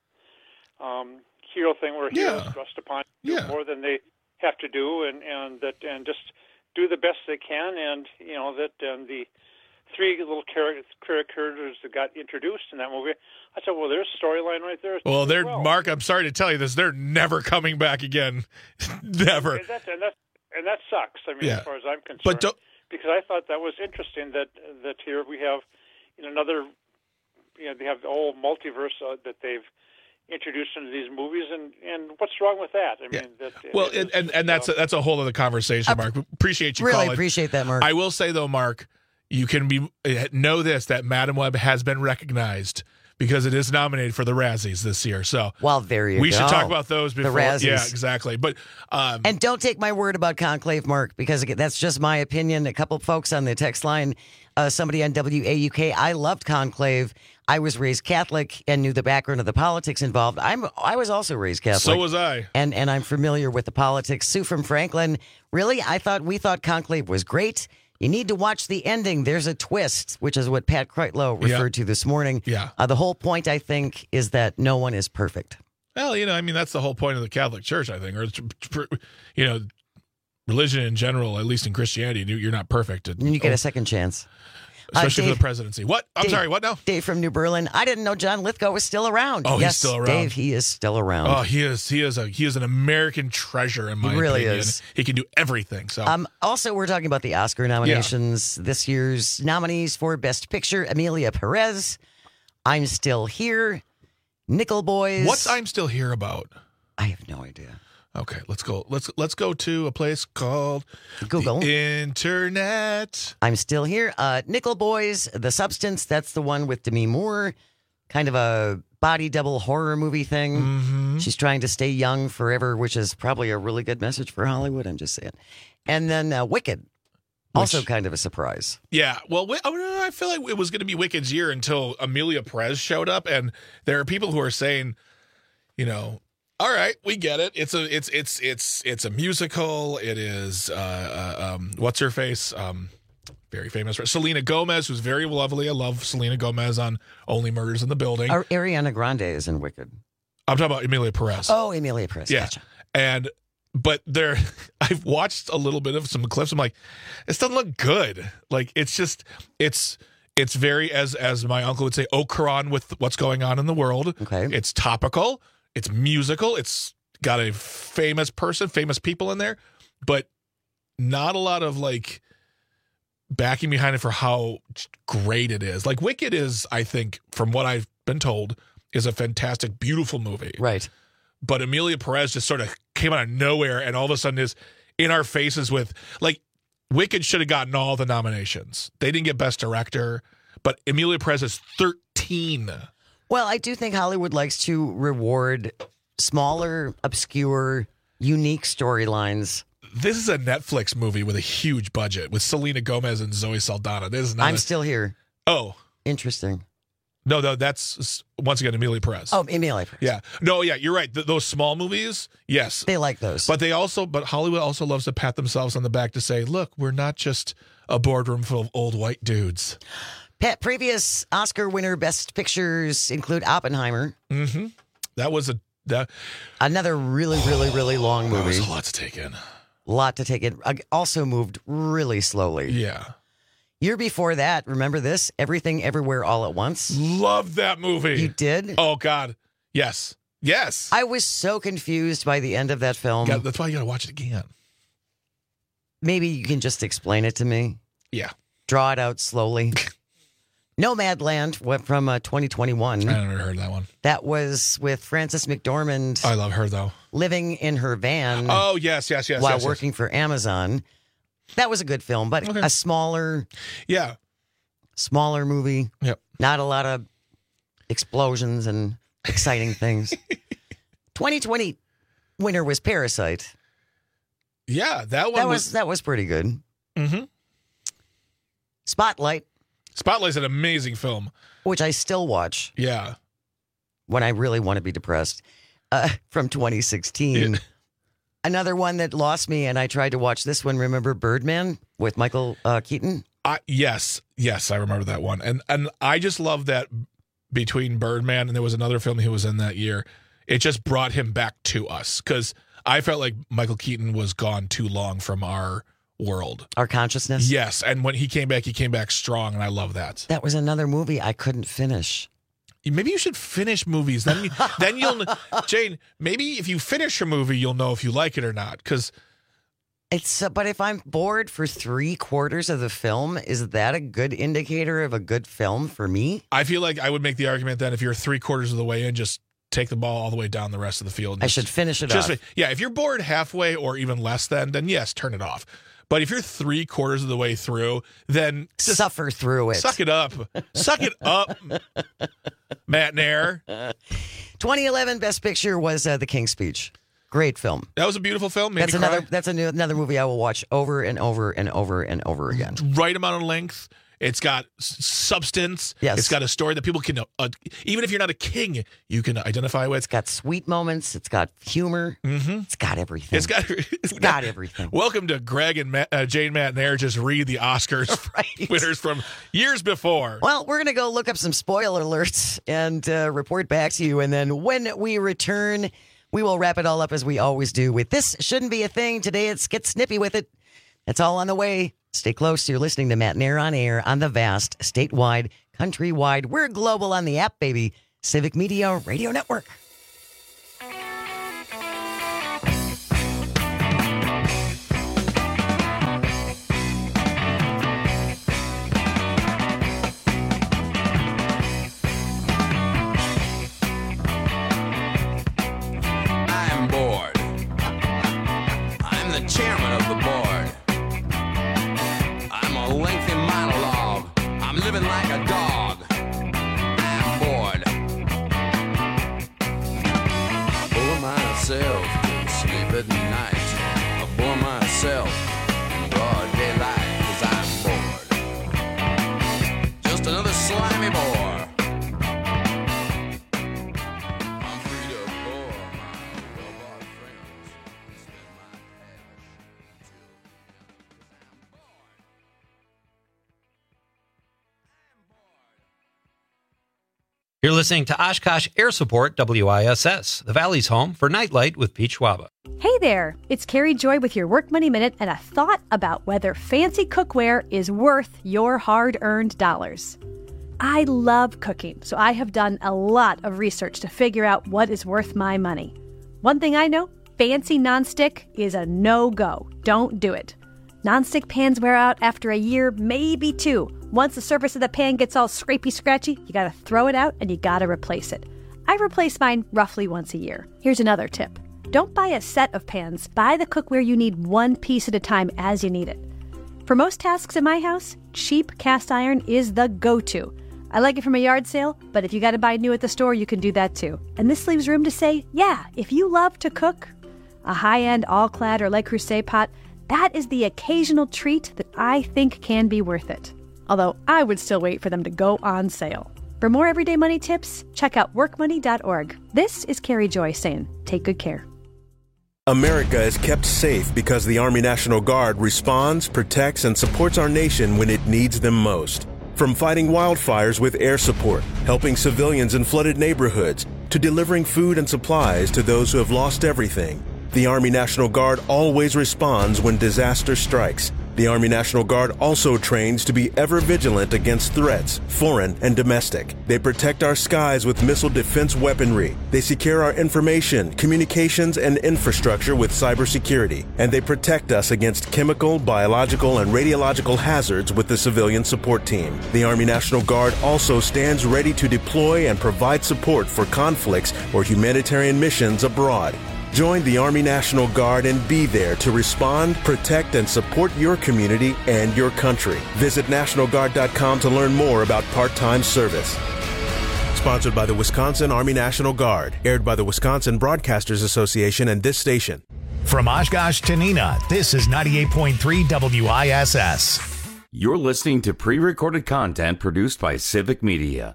Um, hero thing where heroes Yeah. thrust upon do Yeah. more than they have to do, and and that and just do the best they can, and you know that and the three little characters characters that got introduced in that movie, I said, well, there's a storyline right there. Well, they're Well, Mark. I'm sorry to tell you this. They're never coming back again. Never. and that and that and that sucks. I mean, Yeah. as far as I'm concerned, But don't- because I thought that was interesting that that here we have you know, another, you know, they have the whole multiverse uh, that they've introduced into these movies, and, and what's wrong with that? I mean, that, Well, it and, is, and, and that's a, that's a whole other conversation, Mark. Appreciate you Really calling. appreciate that, Mark. I will say though, Mark, you can be know this that Madam Web has been recognized because it is nominated for the Razzies this year. So, well, there you we go. should talk about those The before. Razzies. Yeah, exactly. But um, And don't take my word about Conclave, Mark, because again, that's just my opinion. A couple folks on the text line, uh, somebody on W A U K, I loved Conclave. I was raised Catholic and knew the background of the politics involved. I'm I was also raised Catholic. So was I. And and I'm familiar with the politics. Sue from Franklin, really, I thought we thought Conclave was great. You need to watch the ending. There's a twist, which is what Pat Kreitlow Yeah. referred to this morning. Yeah. Uh, the whole point, I think, is that no one is perfect. Well, you know, I mean, that's the whole point of the Catholic Church, I think, or you know, religion in general, at least in Christianity, you're not perfect. And you get a second chance. especially uh, Dave, for the presidency. What? I'm Dave, sorry, what now? Dave from New Berlin. I didn't know John Lithgow was still around. Oh, yes, he's still around. Dave, he is still around. Oh, he is. He is a he is an American treasure in my He really opinion. is. He can do everything. So Um, also, we're talking about the Oscar nominations. This year's nominees for Best Picture: Amelia Perez, I'm Still Here, Nickel Boys. what's I'm Still Here about? I have no idea. Okay, let's go. Let's let's go to a place called Google the Internet. I'm Still Here. Uh, Nickel Boys, The Substance. That's the one with Demi Moore. Kind of a body double horror movie thing. Mm-hmm. She's trying to stay young forever, which is probably a really good message for Hollywood. I'm just saying. And then uh, Wicked. Also Which- kind of a surprise. Yeah, well, Wi- I feel like it was going to be Wicked's year until Amelia Perez showed up, and there are people who are saying, you know, all right, we get it. It's a it's it's it's it's a musical. It is uh, uh, um, what's her face, um, very famous Selena Gomez, who's very lovely. I love Selena Gomez on Only Murders in the Building. Our Ariana Grande is in Wicked. I'm talking about Amelia Perez. Oh, Amelia Perez. Yeah, Gotcha. and but there, I've watched a little bit of some clips. I'm like, this doesn't look good. Like it's just it's. It's very, as as my uncle would say, Okran with what's going on in the world. Okay. It's topical. It's musical. It's got a famous person, famous people in there, but not a lot of like backing behind it for how great it is. Like Wicked is, I think, from what I've been told, is a fantastic, beautiful movie. Right. But Amelia Perez just sort of came out of nowhere and all of a sudden is in our faces with like Wicked should have gotten all the nominations. They didn't get Best Director, but Amelia Perez is thirteen. Well, I do think Hollywood likes to reward smaller, obscure, unique storylines. This is a Netflix movie with a huge budget with Selena Gomez and Zoe Saldana. This is not I'm a- Still Here. Oh. Interesting. No, no, that's once again Amelia Perez. Oh, Amelia Perez. Yeah. No, yeah, you're right. Th- those small movies, yes. They like those. But they also, but Hollywood also loves to pat themselves on the back to say, look, we're not just a boardroom full of old white dudes. Pat, previous Oscar winner Best Pictures include Oppenheimer. Mm-hmm. That was a that Another really, really, really long that movie. was a lot to take in. lot to take in. Uh, Also moved really slowly. Yeah. Year before that, remember this? Everything Everywhere All at Once. Love that movie. You did? Oh God. Yes. Yes. I was so confused by the end of that film. Yeah, that's why you got to watch it again. Maybe you can just explain it to me. Yeah. Draw it out slowly. Nomadland went from uh, twenty twenty-one. I never heard that one. That was with Frances McDormand. I love her though. Living in her van. Oh yes, yes, yes. while yes, yes. working for Amazon. That was a good film, but Okay. a smaller, Yeah. smaller movie. Yep. Not a lot of explosions and exciting things. twenty twenty winner was Parasite. Yeah, that one That was. was that was pretty good. Mm-hmm. Spotlight, Spotlight's an amazing film. which I still watch Yeah. when I really want to be depressed, uh, from twenty sixteen. Yeah. Another one that lost me, and I tried to watch this one. Remember Birdman with Michael uh, Keaton? I, yes, yes, I remember that one, and and I just love that between Birdman and there was another film he was in that year. It just brought him back to us because I felt like Michael Keaton was gone too long from our world, Our Consciousness? Yes, and when he came back, he came back strong, and I love that. That was another movie I couldn't finish. Maybe you should finish movies. Then, you, then you'll, Jane. Maybe if you finish a movie, you'll know if you like it or not. Because It's uh, but if I'm bored for three quarters of the film, is that a good indicator of a good film for me? I feel like I would make the argument that if you're three quarters of the way in, just take the ball all the way down the rest of the field. I Just- should finish it just off. yeah. If you're bored halfway or even less than, then yes, turn it off. But if you're three quarters of the way through, then just Suffer through it. suck it up. Suck it up, Matt Nair. twenty eleven Best Picture was uh, The King's Speech. Great film. That was a beautiful film. Made That's me another. cry. That's a new, another movie I will watch over and over and over and over again. Right amount of length. It's got s- substance. Yes. It's got a story that people can, uh, even if you're not a king, you can identify with. It's got sweet moments. It's got humor. Mm-hmm. It's got everything. It's got, It's got everything. Welcome to Greg and Matt, uh, Jane, Matt, and Air. Just read the Oscars Right. winners from years before. Well, we're going to go look up some spoiler alerts and uh, report back to you. And then when we return, we will wrap it all up as we always do with This Shouldn't Be a Thing. Today it's Get Snippy with It. It's all on the way Stay close. You're listening to Matt Nair on air on the vast, statewide, countrywide. We're global on the app, baby. Civic Media Radio Network. I'm bored. I'm the chairman of the board. I'm a lengthy monologue. I'm living like a dog. I'm bored. I bore myself to sleep at night. I bore myself in broad daylight because I'm bored. Just another slimy bore. I'm free to bore my robot friends. Spend my cash. You're listening to Oshkosh Air Support W I S S, the Valley's home for Nightlight with Pete Schwaba. Hey there, it's Carrie Joy with your Work Money Minute and a thought about whether fancy cookware is worth your hard-earned dollars. I love cooking, so I have done a lot of research to figure out what is worth my money. One thing I know, fancy nonstick is a no-go. Don't do it. Nonstick pans wear out after a year, maybe two. Once the surface of the pan gets all scrapey-scratchy, you gotta throw it out and you gotta replace it. I replace mine roughly once a year. Here's another tip. Don't buy a set of pans. Buy the cookware you need one piece at a time as you need it. For most tasks in my house, cheap cast iron is the go-to. I like it from a yard sale, but if you gotta buy new at the store, you can do that too. And this leaves room to say, yeah, if you love to cook, a high-end all-clad or Le Creuset pot, that is the occasional treat that I think can be worth it. Although I would still wait for them to go on sale. For more everyday money tips, check out work money dot org. This is Carrie Joy saying, take good care. America is kept safe because the Army National Guard responds, protects, and supports our nation when it needs them most. From fighting wildfires with air support, helping civilians in flooded neighborhoods, to delivering food and supplies to those who have lost everything, the Army National Guard always responds when disaster strikes. The Army National Guard also trains to be ever vigilant against threats, foreign and domestic. They protect our skies with missile defense weaponry. They secure our information, communications, and infrastructure with cybersecurity. And they protect us against chemical, biological, and radiological hazards with the civilian support team. The Army National Guard also stands ready to deploy and provide support for conflicts or humanitarian missions abroad. Join the Army National Guard and be there to respond, protect, and support your community and your country. Visit National Guard dot com to learn more about part-time service. Sponsored by the Wisconsin Army National Guard. Aired by the Wisconsin Broadcasters Association and this station. From Oshkosh to Neenah, this is ninety-eight point three W I S S. You're listening to pre-recorded content produced by Civic Media.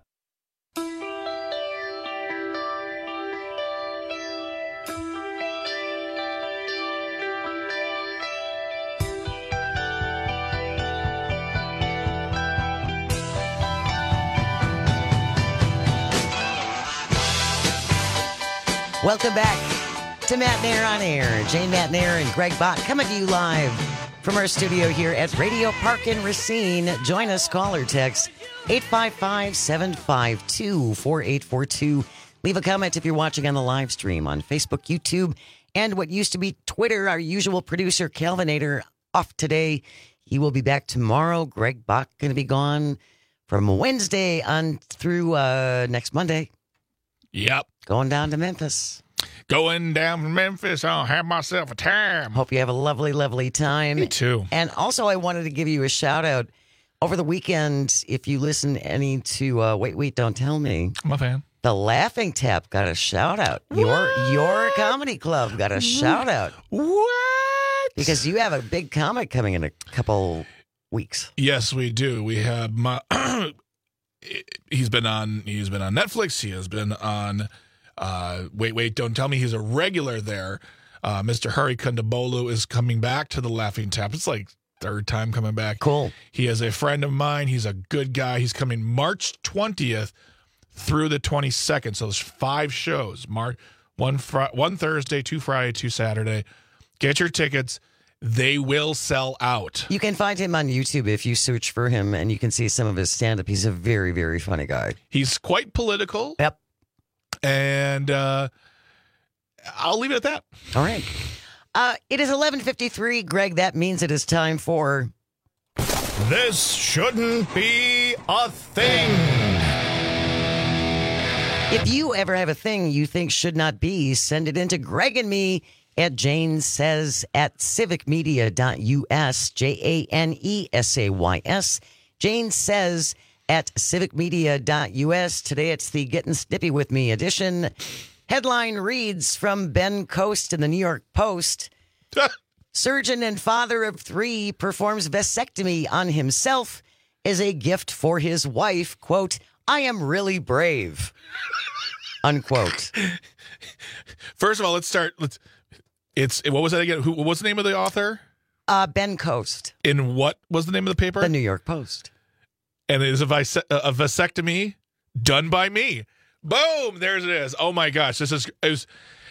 Welcome back to Matt Nair on Air. Jane Matt Nair and Greg Bott coming to you live from our studio here at Radio Park in Racine. Join us, call or text eight five five, seven five two, four eight four two. Leave a comment if you're watching on the live stream on Facebook, YouTube, and what used to be Twitter. Our usual producer, Calvinator, off today. He will be back tomorrow. Greg Bott going to be gone from Wednesday on through uh, next Monday. Yep. Going down to Memphis. Going down to Memphis. I'll have myself a time. Hope you have a lovely, lovely time. Me too. And also, I wanted to give you a shout out. Over the weekend, if you listen any to uh, Wait, Wait, Don't Tell Me. I'm a fan. The Laughing Tap got a shout out. Your your comedy club got a shout out. What? Because you have a big comic coming in a couple weeks. Yes, we do. We have my he's been on he's been on Netflix. He has been on uh, Wait, Wait, Don't Tell Me. He's a regular there. Uh, Mister Hari Kondabolu is coming back to the Laughing Tap. It's like third time coming back. Cool. He is a friend of mine. He's a good guy. He's coming March twentieth through the twenty-second. So there's five shows. March one fr- one Thursday, two Friday, two Saturday. Get your tickets they will sell out. You can find him on YouTube if you search for him, and you can see some of his stand-up. He's a very, very funny guy. He's quite political. Yep. And uh, I'll leave it at that. All right. Uh, it is eleven fifty-three. Greg, that means it is time for... This shouldn't be a thing. If you ever have a thing you think should not be, send it in to Greg and me at Jane Says at civic media dot U S, J A N E S A Y S. Jane Says at civic media dot U S. Today it's the Getting Snippy With Me edition. Headline reads from Ben Coast in the New York Post. Surgeon and father of three performs vasectomy on himself as a gift for his wife. Quote, I am really brave. Unquote. First of all, let's start. Let's. It's what was that again? Who? What's the name of the author? Uh, Ben Coast. In what was the name of the paper? The New York Post. And it is a, vise- a vasectomy done by me. Boom! There's it is. Oh my gosh, this is. It was,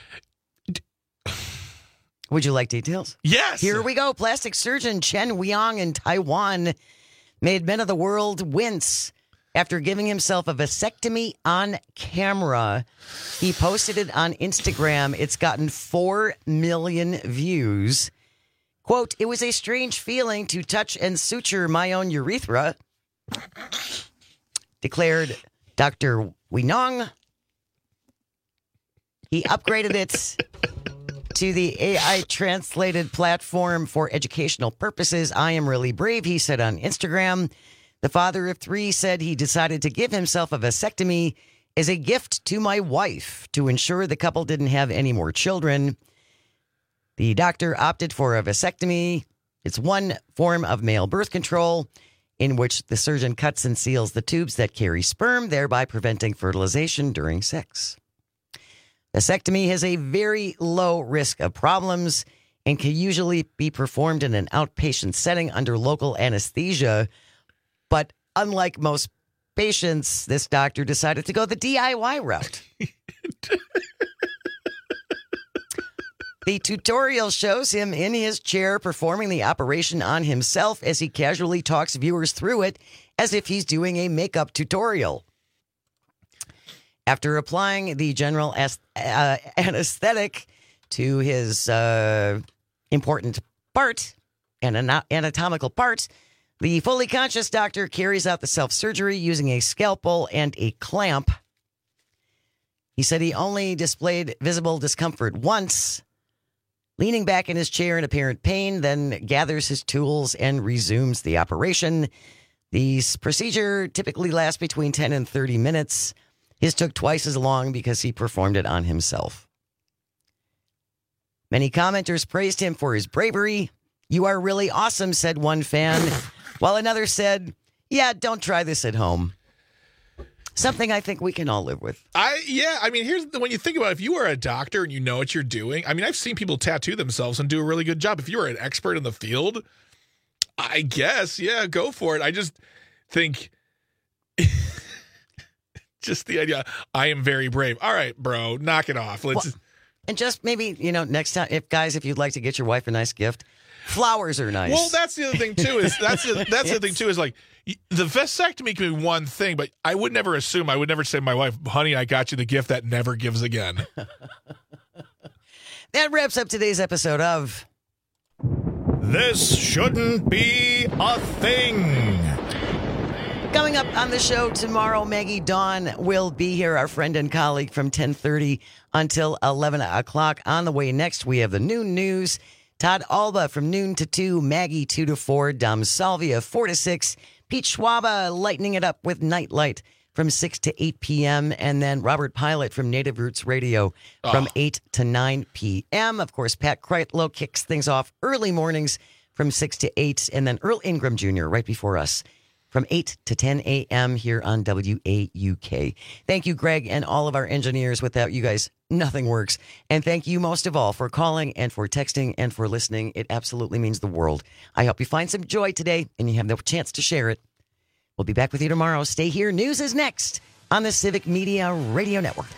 Would you like details? Yes. Here we go. Plastic surgeon Chen Weong in Taiwan made men of the world wince after giving himself a vasectomy on camera. He posted it on Instagram. It's gotten four million views. Quote, it was a strange feeling to touch and suture my own urethra, declared Doctor Weong. He upgraded it to the A I translated platform for educational purposes. I am really brave, he said on Instagram. The father of three said he decided to give himself a vasectomy as a gift to my wife to ensure the couple didn't have any more children. The doctor opted for a vasectomy. It's one form of male birth control in which the surgeon cuts and seals the tubes that carry sperm, thereby preventing fertilization during sex. Vasectomy has a very low risk of problems and can usually be performed in an outpatient setting under local anesthesia. But unlike most patients, this doctor decided to go the D I Y route. The tutorial shows him in his chair performing the operation on himself as he casually talks viewers through it as if he's doing a makeup tutorial. After applying the general as- uh, anesthetic to his uh, important part, an ana- anatomical part, the fully conscious doctor carries out the self-surgery using a scalpel and a clamp. He said he only displayed visible discomfort once, leaning back in his chair in apparent pain, then gathers his tools and resumes the operation. The procedure typically lasts between ten and thirty minutes. His took twice as long because he performed it on himself. Many commenters praised him for his bravery. You are really awesome, said one fan, while another said, yeah, don't try this at home. Something I think we can all live with. I yeah, I mean, here's the, when you think about it, if you are a doctor and you know what you're doing, I mean, I've seen people tattoo themselves and do a really good job. If you are an expert in the field, I guess, yeah, go for it. I just think just the idea, I am very brave. All right, bro, knock it off. Let's well, and just maybe, you know, next time, if guys, if you'd like to get your wife a nice gift, flowers are nice. Well, that's the other thing too. Is that's the, that's the thing too. Is like the vasectomy can be one thing, but I would never assume. I would never say to my wife, "Honey, I got you the gift that never gives again." That wraps up today's episode of This Shouldn't Be a Thing. Coming up on the show tomorrow, Maggie Dawn will be here, our friend and colleague, from ten thirty until eleven o'clock. On the way next, we have the noon news. Todd Alba from noon to two, Maggie two to four, Dom Salvia four to six, Pete Schwaba lightening it up with Nightlight from six to eight p.m., and then Robert Pilot from Native Roots Radio from oh. eight to nine p.m. Of course, Pat Kreitlow kicks things off early mornings from six to eight, and then Earl Ingram Junior right before us from eight to ten a.m. here on W A U K. Thank you, Greg, and all of our engineers. Without you guys, nothing works. And thank you most of all for calling and for texting and for listening. It absolutely means the world. I hope you find some joy today and you have the chance to share it. We'll be back with you tomorrow. Stay here. News is next on the Civic Media Radio Network.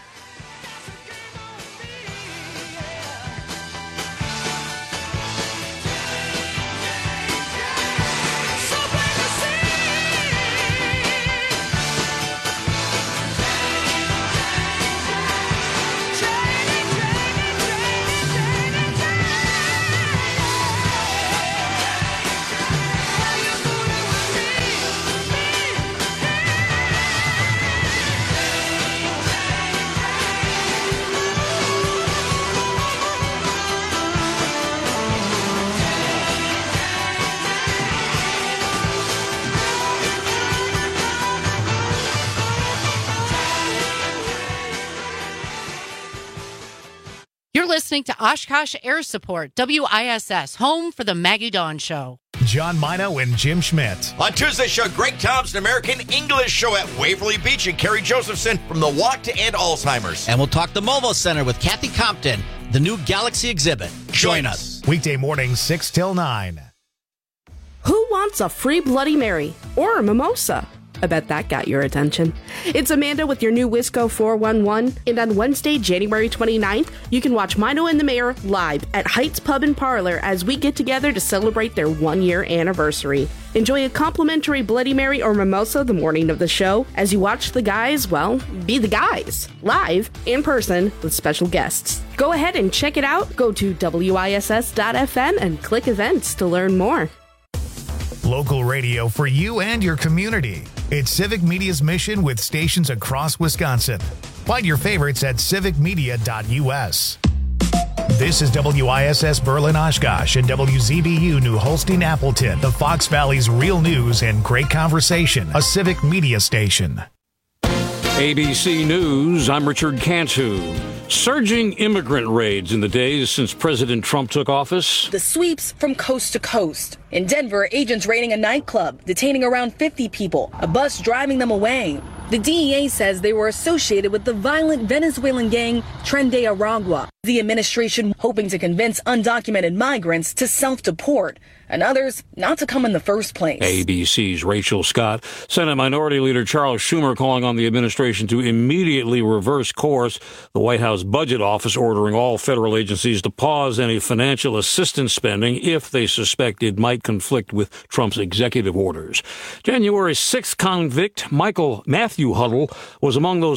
listening to Oshkosh Air Support, W I S S, home for the Maggie Dawn Show. John Mino and Jim Schmidt. On Tuesday's show, Greg Thompson, American English Show at Waverly Beach, and Kerry Josephson from the Walk to End Alzheimer's. And we'll talk the Momo Center with Kathy Compton, the new Galaxy exhibit. Join us. Weekday mornings, six till nine. Who wants a free Bloody Mary or a mimosa? I bet that got your attention. It's Amanda with your new Wisco four one one, and on Wednesday, January twenty-ninth, you can watch Mino and the Mayor live at Heights Pub and Parlor as we get together to celebrate their one-year anniversary. Enjoy a complimentary Bloody Mary or mimosa the morning of the show as you watch the guys, well, be the guys, live, in person, with special guests. Go ahead and check it out. Go to W I S S dot F M and click events to learn more. Local radio for you and your community. It's Civic Media's mission with stations across Wisconsin. Find your favorites at civic media dot U S. This is W I S S Berlin Oshkosh and W Z B U New Holstein Appleton, the Fox Valley's real news and great conversation, a Civic Media station. A B C News, I'm Richard Cantu. Surging immigrant raids in the days since President Trump took office. The sweeps from coast to coast. In Denver, agents raiding a nightclub, detaining around fifty people, a bus driving them away. The D E A says they were associated with the violent Venezuelan gang Tren de Aragua. The administration hoping to convince undocumented migrants to self-deport and others not to come in the first place. A B C's Rachel Scott. Senate Minority Leader Charles Schumer calling on the administration to immediately reverse course. The White House Budget Office ordering all federal agencies to pause any financial assistance spending if they suspect it might conflict with Trump's executive orders. January sixth convict Michael Matthew Huddle was among those